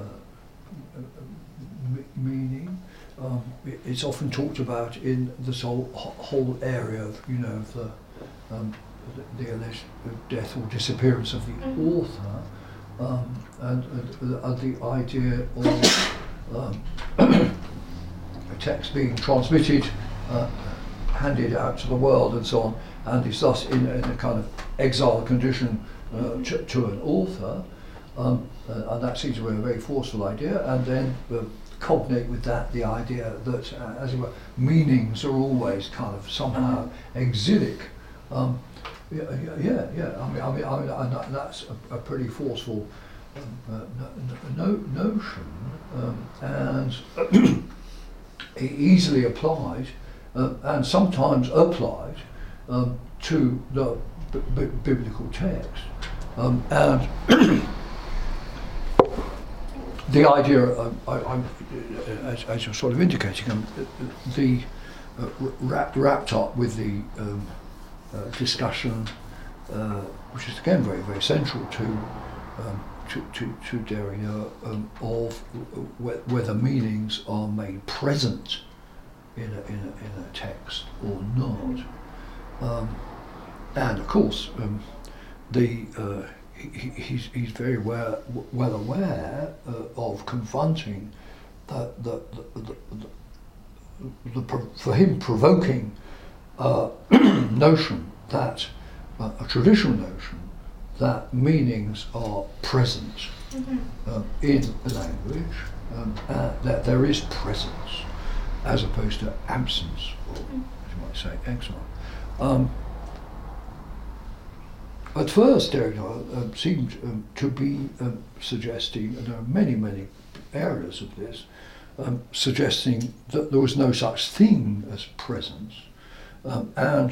m meaning. Um, it, it's often talked about in this whole whole area of, you know, of the um, the, the alleged death or disappearance of the mm-hmm. author, um, and, and, and the idea of um, a text being transmitted, uh, handed out to the world, and so on, and is thus in, in a kind of exile condition uh, to, to an author, um, uh, and that seems to be a very forceful idea. And then uh, cognate with that the idea that, uh, as it were, meanings are always kind of somehow exilic. Um, yeah, yeah, yeah. I mean, I mean, I mean, and that's a, a pretty forceful um, uh, no, no, notion, um, and easily applied, uh, and sometimes applied um, to the b b biblical text, um, and the idea, uh, I, I'm, as, as you're sort of indicating, um, the uh, wrapped, wrapped up with the um, uh, discussion, uh, which is again very, very central to um, to, to, to Derrida, um, of wh whether meanings are made present in a, in a, in a text or not. Um, and of course, um, the uh, he, he's, he's very well, well aware uh, of confronting the, the, the, the, the, the for him provoking uh, notion that uh, a traditional notion that meanings are present mm-hmm. uh, in language, um, uh, that there is presence as opposed to absence, or as you might say, exile. Um, at first, Derrida uh, seemed um, to be um, suggesting, and there are many, many areas of this, um, suggesting that there was no such thing as presence, um, and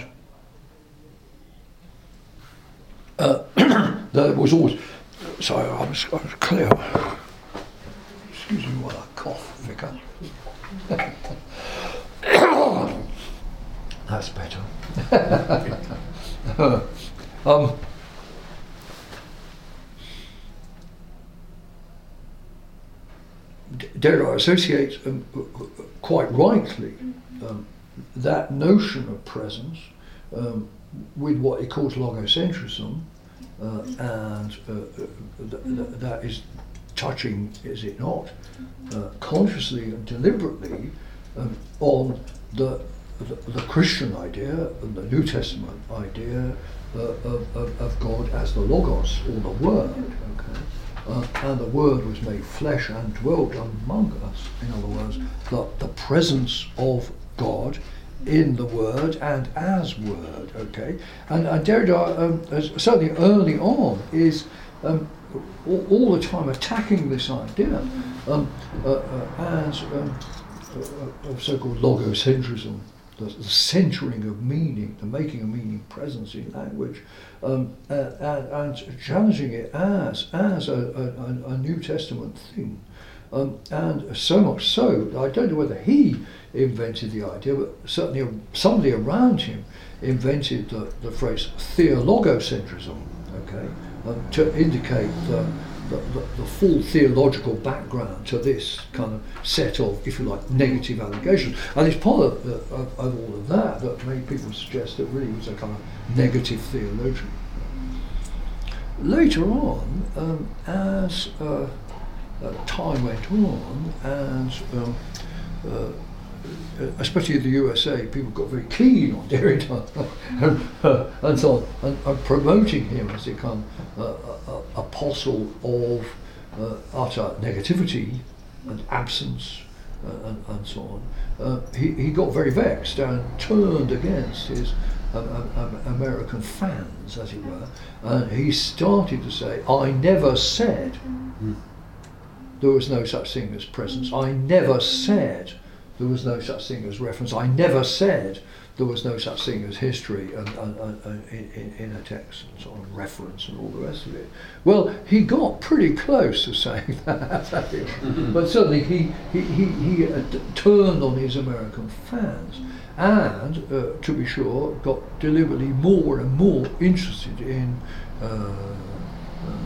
uh, there was always. Sorry, I was, I was clear. Excuse me while I cough, Vicar. That's better. um, Derrida associates um, quite rightly um, that notion of presence um, with what he calls logocentrism, uh, and uh, th th that is touching, is it not, uh, consciously and deliberately um, on the, the the Christian idea and the New Testament idea uh, of, of, of God as the Logos, or the Word. Okay, uh, and the Word was made flesh and dwelt among us. In other words, the the presence of God in the Word and as Word. Okay, and, and Derrida, um, as certainly early on, is um, all, all the time attacking this idea um, uh, uh, as um, uh, of so-called logocentrism, the, the centering of meaning, the making of meaning presence in language, um, uh, and, and challenging it as as a, a, a New Testament thing. Um, and so much so, I don't know whether he invented the idea, but certainly somebody around him invented the, the phrase theologocentrism, okay, um, to indicate the, the, the, the full theological background to this kind of set of, if you like, negative allegations. And it's part of, uh, of, of all of that that made people suggest that really he was a kind of negative theologian. Later on, um, as uh, uh, time went on, and um, uh, especially in the U S A, people got very keen on Derrida and, uh, and so on, and, and promoting him as a kind of uh, uh, apostle of uh, utter negativity and absence uh, and, and so on. Uh, he, he got very vexed and turned against his um, um, American fans, as it were, and he started to say, I never said mm. there was no such thing as presence. I never said there was no such thing as reference. I never said there was no such thing as history and, and, and, and in, in a text and so on, reference and all the rest of it. Well, he got pretty close to saying that, but certainly he he, he, he uh, t- turned on his American fans and, uh, to be sure, got deliberately more and more interested in uh, uh,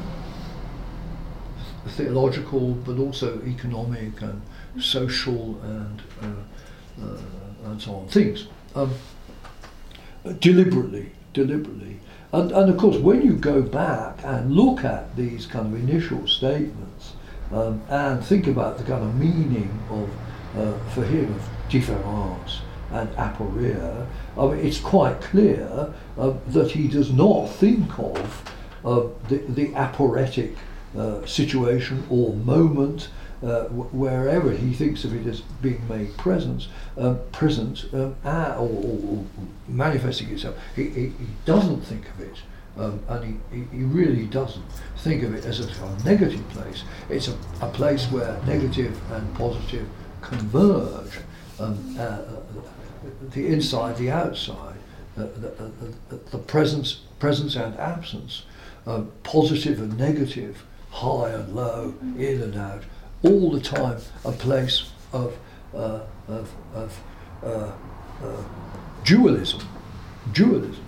theological but also economic and social and uh, uh, and so on things, um, deliberately, deliberately, and and of course when you go back and look at these kind of initial statements um, and think about the kind of meaning of uh, for him of différance and aporia, I mean it's quite clear uh, that he does not think of uh, the the aporetic uh, situation or moment. Uh, wh- wherever he thinks of it as being made present, um, present um, uh, or, or, or manifesting itself, he, he, he doesn't think of it, um, and he, he, he really doesn't think of it as a kind of negative place. It's a, a place where negative and positive converge, um, uh, uh, the inside, the outside, uh, the, uh, the, the presence, presence and absence, um, positive and negative, high and low, in and out. All the time, a place of uh, of, of uh, uh, dualism, dualism,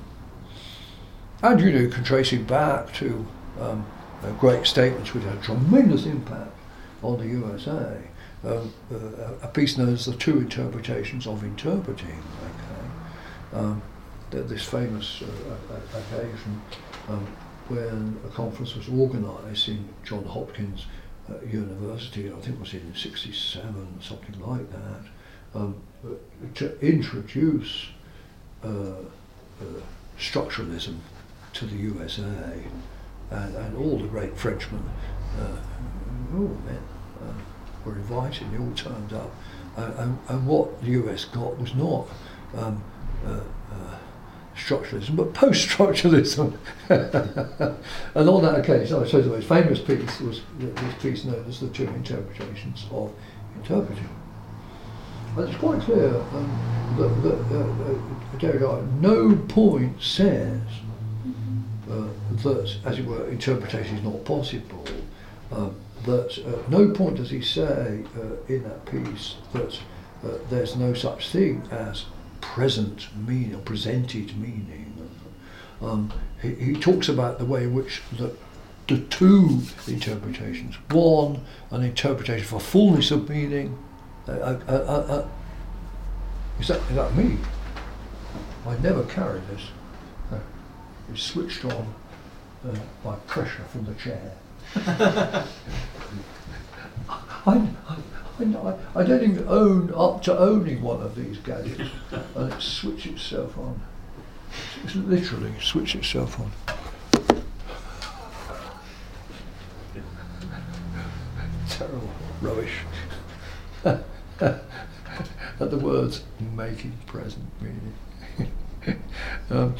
and you know, you can trace it back to um, uh, great statements which had a tremendous impact on the U S A. Um, uh, a piece known as the two interpretations of interpreting. Okay, um, th- this famous uh, occasion um, when a conference was organised in Johns Hopkins Uh, University, I think it was in sixty-seven, something like that, um, uh, to introduce uh, uh, structuralism to the U S A, and, and all the great Frenchmen, uh, all men, uh, were invited. They all turned up, and, and, and what the U S got was not um, uh, uh, structuralism, but post-structuralism. And on that occasion, I suppose the most famous piece was this piece known as the two interpretations of interpreting. And it's quite clear um, that, that uh, Derrida at no point says uh, that, as it were, interpretation is not possible. Um, that uh, no point does he say uh, in that piece that uh, there's no such thing as present meaning, or presented meaning. Um, he, he talks about the way in which the, the two interpretations, one, an interpretation for fullness of meaning, uh, uh, uh, uh, is, that, is that me? I never carry this. Uh, it's switched on uh, by pressure from the chair. I, I, I, I don't even own up to owning one of these gadgets, and it switches itself on. It's literally switched itself on. Terrible rubbish. At the words making present meaning. um,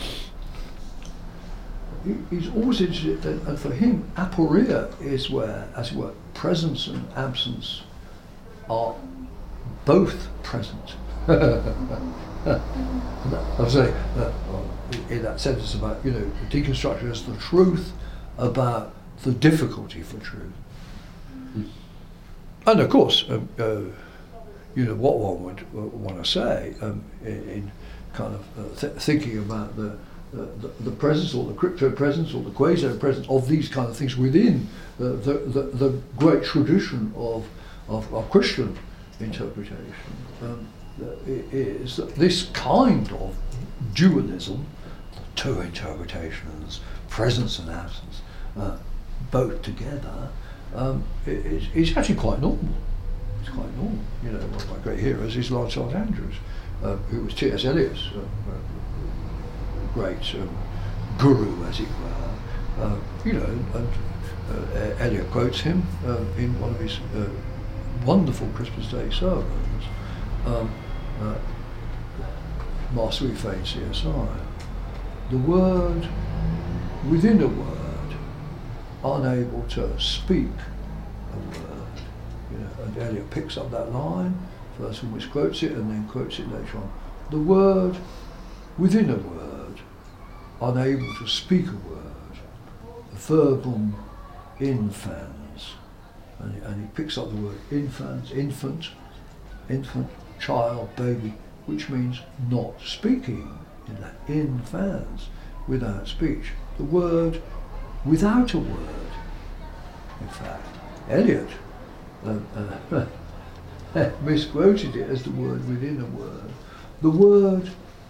he, he's always interested, and, and for him, aporia is where, as it were, presence and absence are both present. I was saying, uh, in that sentence about, you know, deconstruction as the truth about the difficulty for truth. Mm. And of course, um, uh, you know, what one would uh, want to say um, in, in kind of uh, th- thinking about the uh, the, the presence or the crypto presence or the quasi presence of these kind of things within uh, the, the the great tradition of of, of Christian interpretation um, is that this kind of dualism, two interpretations, presence and absence, uh, both together, um, is, is actually quite normal. It's quite normal. You know, one of my great heroes is Lord Charles Andrews, uh, who was T S Eliot's uh, uh, great um, guru, as it were. Uh, you know, and uh, Eliot quotes him uh, in one of his uh, wonderful Christmas Day sermons. Um, uh, Master we fain C S I. The word within a word, unable to speak a word. You know, and Eliot picks up that line, first one which quotes it and then quotes it later on. The word within a word, unable to speak a word, verbum infans. And, and he picks up the word infans, infant, infant, child, baby, which means not speaking, in that infans, without speech. The word without a word, in fact. Eliot uh, uh, misquoted it as the word within a word. The word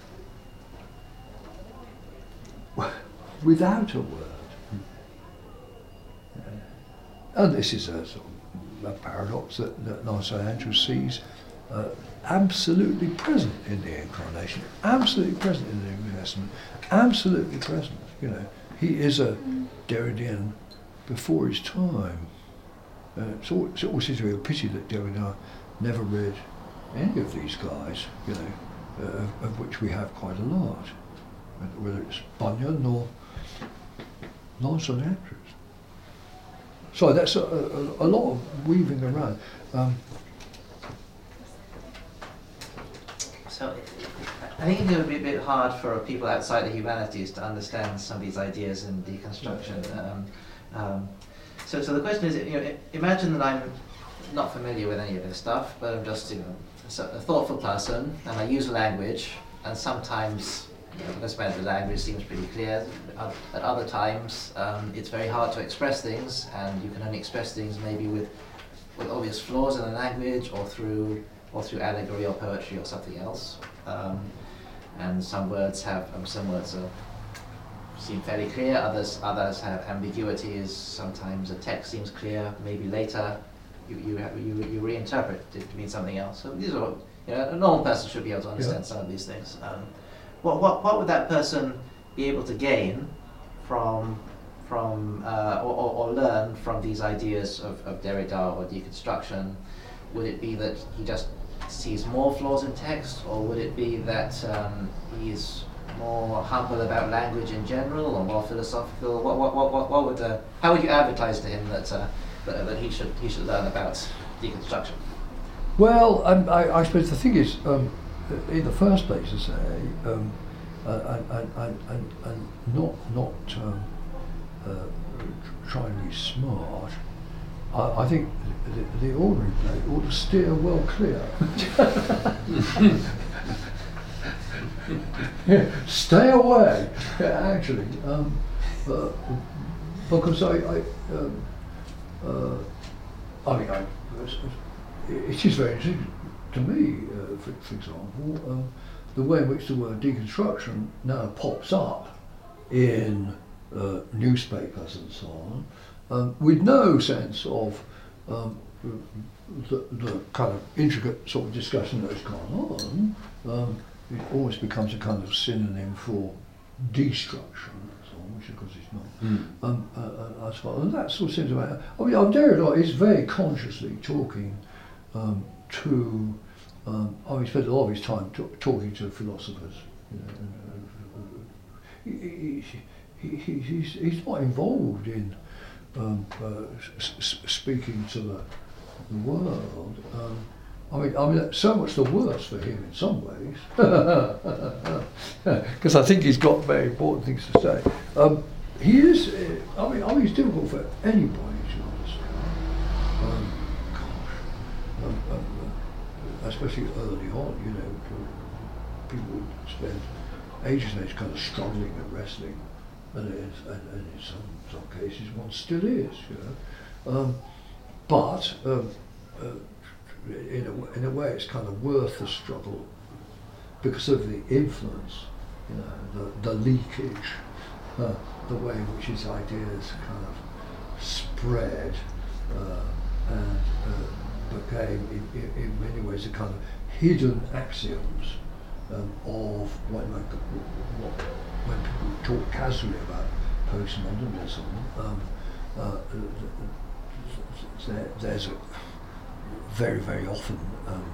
without a word. And this is a, sort of a paradox that, that Lord Saint Andrews sees uh, absolutely present in the Incarnation, absolutely present in the New Testament, absolutely present. You know, he is a Derridean before his time. Uh, it's, all, it's always a real pity that Derrida never read any of these guys, you know, uh, of, of which we have quite a lot, whether it's Bunyan or Lord Saint Andrews. So that's a, a, a lot of weaving around. Um, So I think it would be a bit hard for people outside the humanities to understand some of these ideas in deconstruction. Um, um, so, so the question is, you know, imagine that I'm not familiar with any of this stuff, but I'm just, you know, a thoughtful person, and I use language, and sometimes, you know, this matter, the language seems pretty clear. At other times, um, it's very hard to express things, and you can only express things maybe with with obvious flaws in the language, or through or through allegory or poetry or something else. Um, and some words have um, some words are, seem fairly clear. Others others have ambiguities. Sometimes a text seems clear. Maybe later, you you have, you, you reinterpret it to mean something else. So these are, you know, a normal person should be able to understand yeah. some of these things. Um, what what what would that person be able to gain from from uh, or, or, or learn from these ideas of, of Derrida or deconstruction? Would it be that he just sees more flaws in text, or would it be that um, he's more humble about language in general, or more philosophical? What what what what, what would uh, how would you advertise to him that, uh, that that he should he should learn about deconstruction? Well, um, I, I suppose the thing is, um, in the first place, to say, um, and, and, and, and, and not not um, uh, trying to be smart. I, I think the, the ordinary bloke ought to steer well clear. yeah, stay away, yeah, actually, um, uh, because I, I, um, uh, I mean, I, it is very interesting to me, uh, for, for example, um, the way in which the word deconstruction now pops up in uh, newspapers and so on. Um, with no sense of um, the, the kind of intricate sort of discussion that has gone on, um, it almost becomes a kind of synonym for destruction, so on, which of course is not. Mm. Um, uh, uh, as far and that sort of seems to matter. I mean, Derrida is very consciously talking um, to. Um, I mean, he spends a lot of his time t- talking to philosophers. You know, and, uh, he, he, he, he's, he's not involved in. Um, uh, s- s- speaking to the, the world, um, I mean, I mean, so much the worse for him in some ways, because I think he's got very important things to say. Um, he is, uh, I mean, I mean, it's difficult for anybody to understand. Um, gosh, um, um, uh, especially early on, you know, people would spend ages and ages kind of struggling and wrestling, and, it is, and, and in some, some cases one still is, you know. Um, but um, uh, in, a, in a way it's kind of worth the struggle because of the influence, you know, the, the leakage, uh, the way in which his ideas kind of spread uh, and uh, became in, in, in many ways a kind of hidden axioms um, of what, like, what when people talk casually about postmodernism, um, uh, there, there's a very, very often um,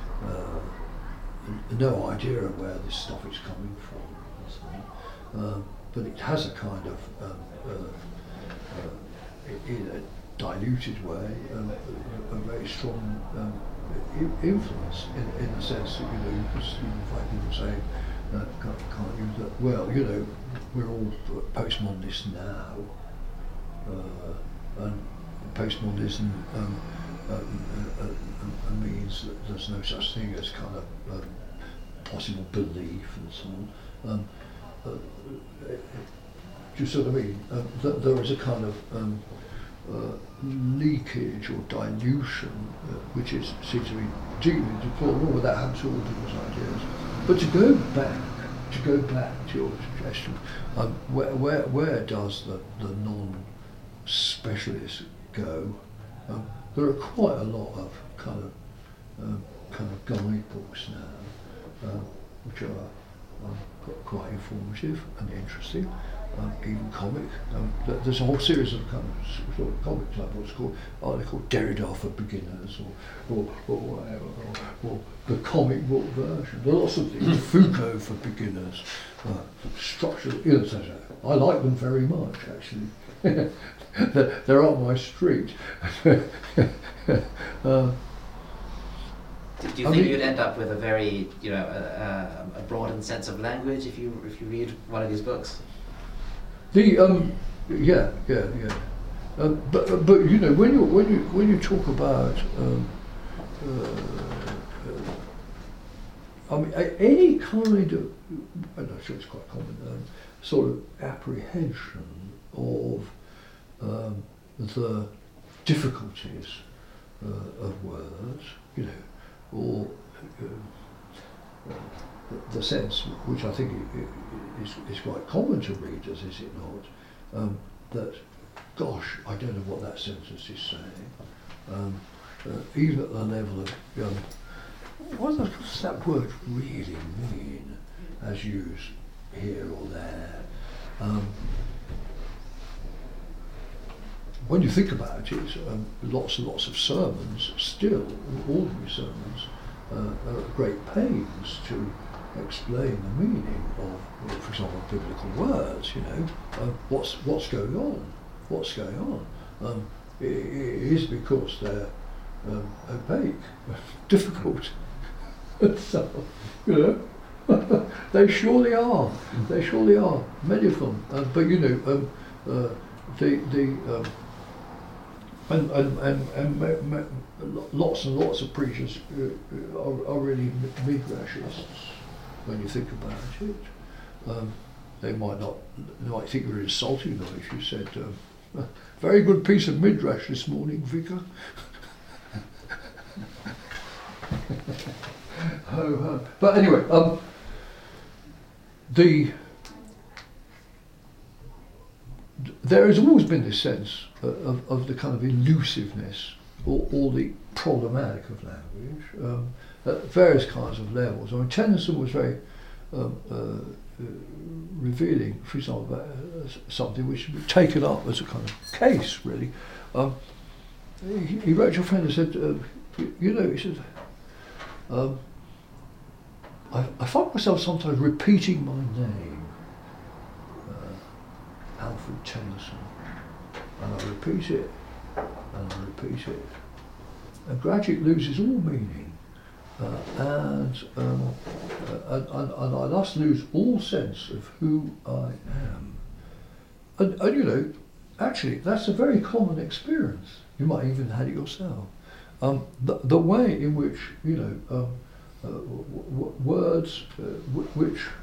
uh, no idea of where this stuff is coming from. Uh, but it has a kind of, um, uh, uh, in a diluted way, um, a, a very strong um, I- influence in, in the sense that, you know, you can find people saying, uh, can't, can't you, that, well, you know, we're all postmodernists now, uh, and postmodernism um, uh, uh, uh, means that there's no such thing as kind of um, possible belief and so on. Um, uh, do you see what I mean? Um, th- there is a kind of um, uh, leakage or dilution, uh, which is seems to be deeply deplorable. That happens to all people's ideas. But to go back, to go back to your suggestion, um, where, where where does the, the non-specialist go? Um, there are quite a lot of kind of um, kind of guidebooks now, um, which are um, quite informative and interesting. Um, even comic. Um, there's a whole series of kind of sort of comic type books called, oh, they're called Derrida for Beginners, or or, or whatever, or, or the comic book version. There are lots of things. Foucault for Beginners, uh, structural, you know, et cetera. I like them very much, actually. they're, they're up my street. uh, Do you I think mean, you'd end up with a very, you know, a, a broadened sense of language if you if you read one of these books? The um, yeah, yeah, yeah. Um, but but you know, when you when you when you talk about um, uh, uh, I mean, a, any kind of, I'm not sure it's quite common, um, sort of apprehension of um, the difficulties uh, of words, you know, or uh, uh, the, the sense, which I think is, is quite common to readers, is it not, um, that, gosh, I don't know what that sentence is saying, um, uh, even at the level of, um, what does, what does that word really mean, as used here or there? Um, when you think about it, um, lots and lots of sermons, still, ordinary sermons, uh, are at great pains to explain the meaning of, well, for example, biblical words. You know, uh, what's what's going on? What's going on? Um, it, it is because they're um, opaque, difficult. So, you know, they surely are. They surely are. Many of them. Uh, but you know, um, uh, the the um, and and and, and ma- ma- lots and lots of preachers uh, are, are really midrashists. When you think about it, um, they might not, they might think you're insulting them if you said, um, "Very good piece of midrash this morning, Vicar." oh, uh, but anyway, um, the there has always been this sense of, of the kind of elusiveness or, or the problematic of language. Um, at various kinds of levels. I mean, Tennyson was very um, uh, uh, revealing, for example, about uh, something which should be taken up as a kind of case, really. Um, he, he wrote to a friend and said, uh, you, you know, he said, um, I, I find myself sometimes repeating my name, uh, Alfred Tennyson, and I repeat it, and I repeat it, and gradually it loses all meaning. Uh, and, um, uh, and, and, and I thus lose all sense of who I am. And, and you know, actually, that's a very common experience. You might even have had it yourself. Um, the, the way in which, you know, um, uh, w- w- words uh, w- which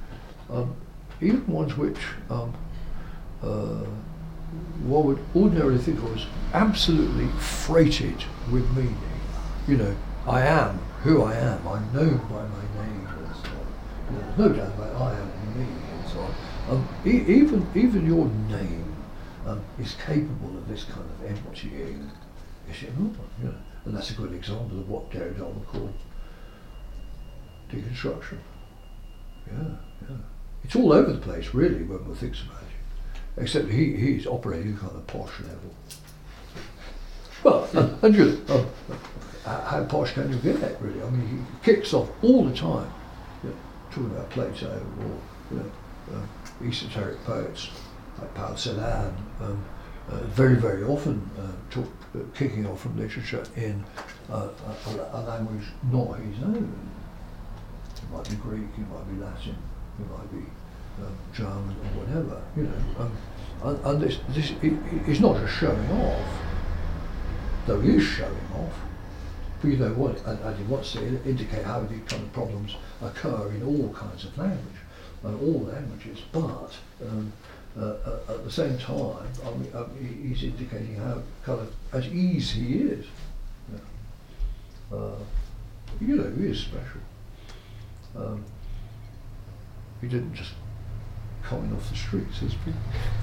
um, even ones which um, uh, one would ordinarily think of as absolutely freighted with meaning. You know, I am who I am, I'm known by my name, and so on. You know, there's no doubt about I am me, and so on. Um, e- even, even your name um, is capable of this kind of emptying. Yes, it not, you know, and that's a good example of what Derrida would call deconstruction. Yeah, yeah. It's all over the place, really, when one thinks about it. Except he, he's operating kind of posh level. Well, and, and you know, um, how posh can you get, really? I mean, he kicks off all the time, you know, talking about Plato or, you know, um, esoteric poets like Paul Celan, um, uh, very, very often uh, talk, uh, kicking off from literature in uh, a, a language not his own. It might be Greek, it might be Latin, it might be um, German or whatever, you know. Um, and, and this, this it, it's not just showing off, though he is showing off. But you know what, and, and he wants to indicate how these kind of problems occur in all kinds of language, and all languages, but um, uh, uh, at the same time, I mean, uh, he, he's indicating how kind of at ease he is. Yeah. Uh, you know, he is special. Um, he didn't just come in off the street, so to speak.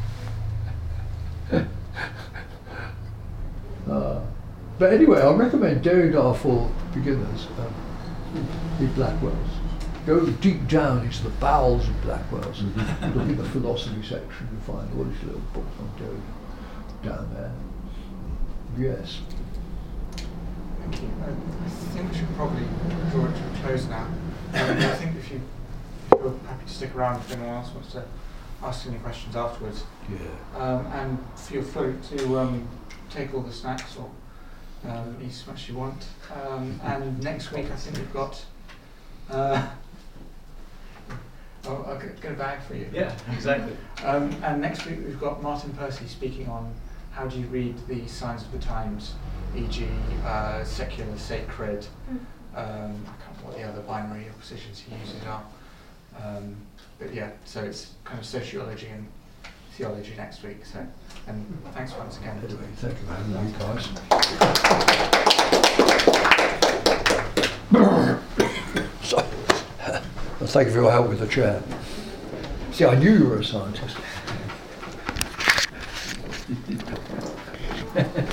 uh, but anyway, I recommend Derrida for beginners. Um, in Blackwell's. Go deep down into the bowels of Blackwell's and look in the philosophy section. You'll find all these little books on Derrida down there. Yes. Thank you. Uh, I think we should probably draw it to a close now. Um, I think if, you, if you're happy to stick around, if anyone else wants to ask any questions afterwards. Yeah. Um, and feel free to um, take all the snacks or um, eat as much as you want. Um, and next week I think we've got... Uh, oh, I'll get, get a bag for you. Yeah, exactly. Um, and next week we've got Martin Percy speaking on how do you read the signs of the times, for example uh, secular, sacred, Mm. um, I can't remember what the other binary oppositions he uses are. Um, but yeah, so it's kind of sociology and theology next week. So, and thanks once again. Anyway, thank you for having me, guys. So, well, thank you for your help with the chair. See, I knew you were a scientist.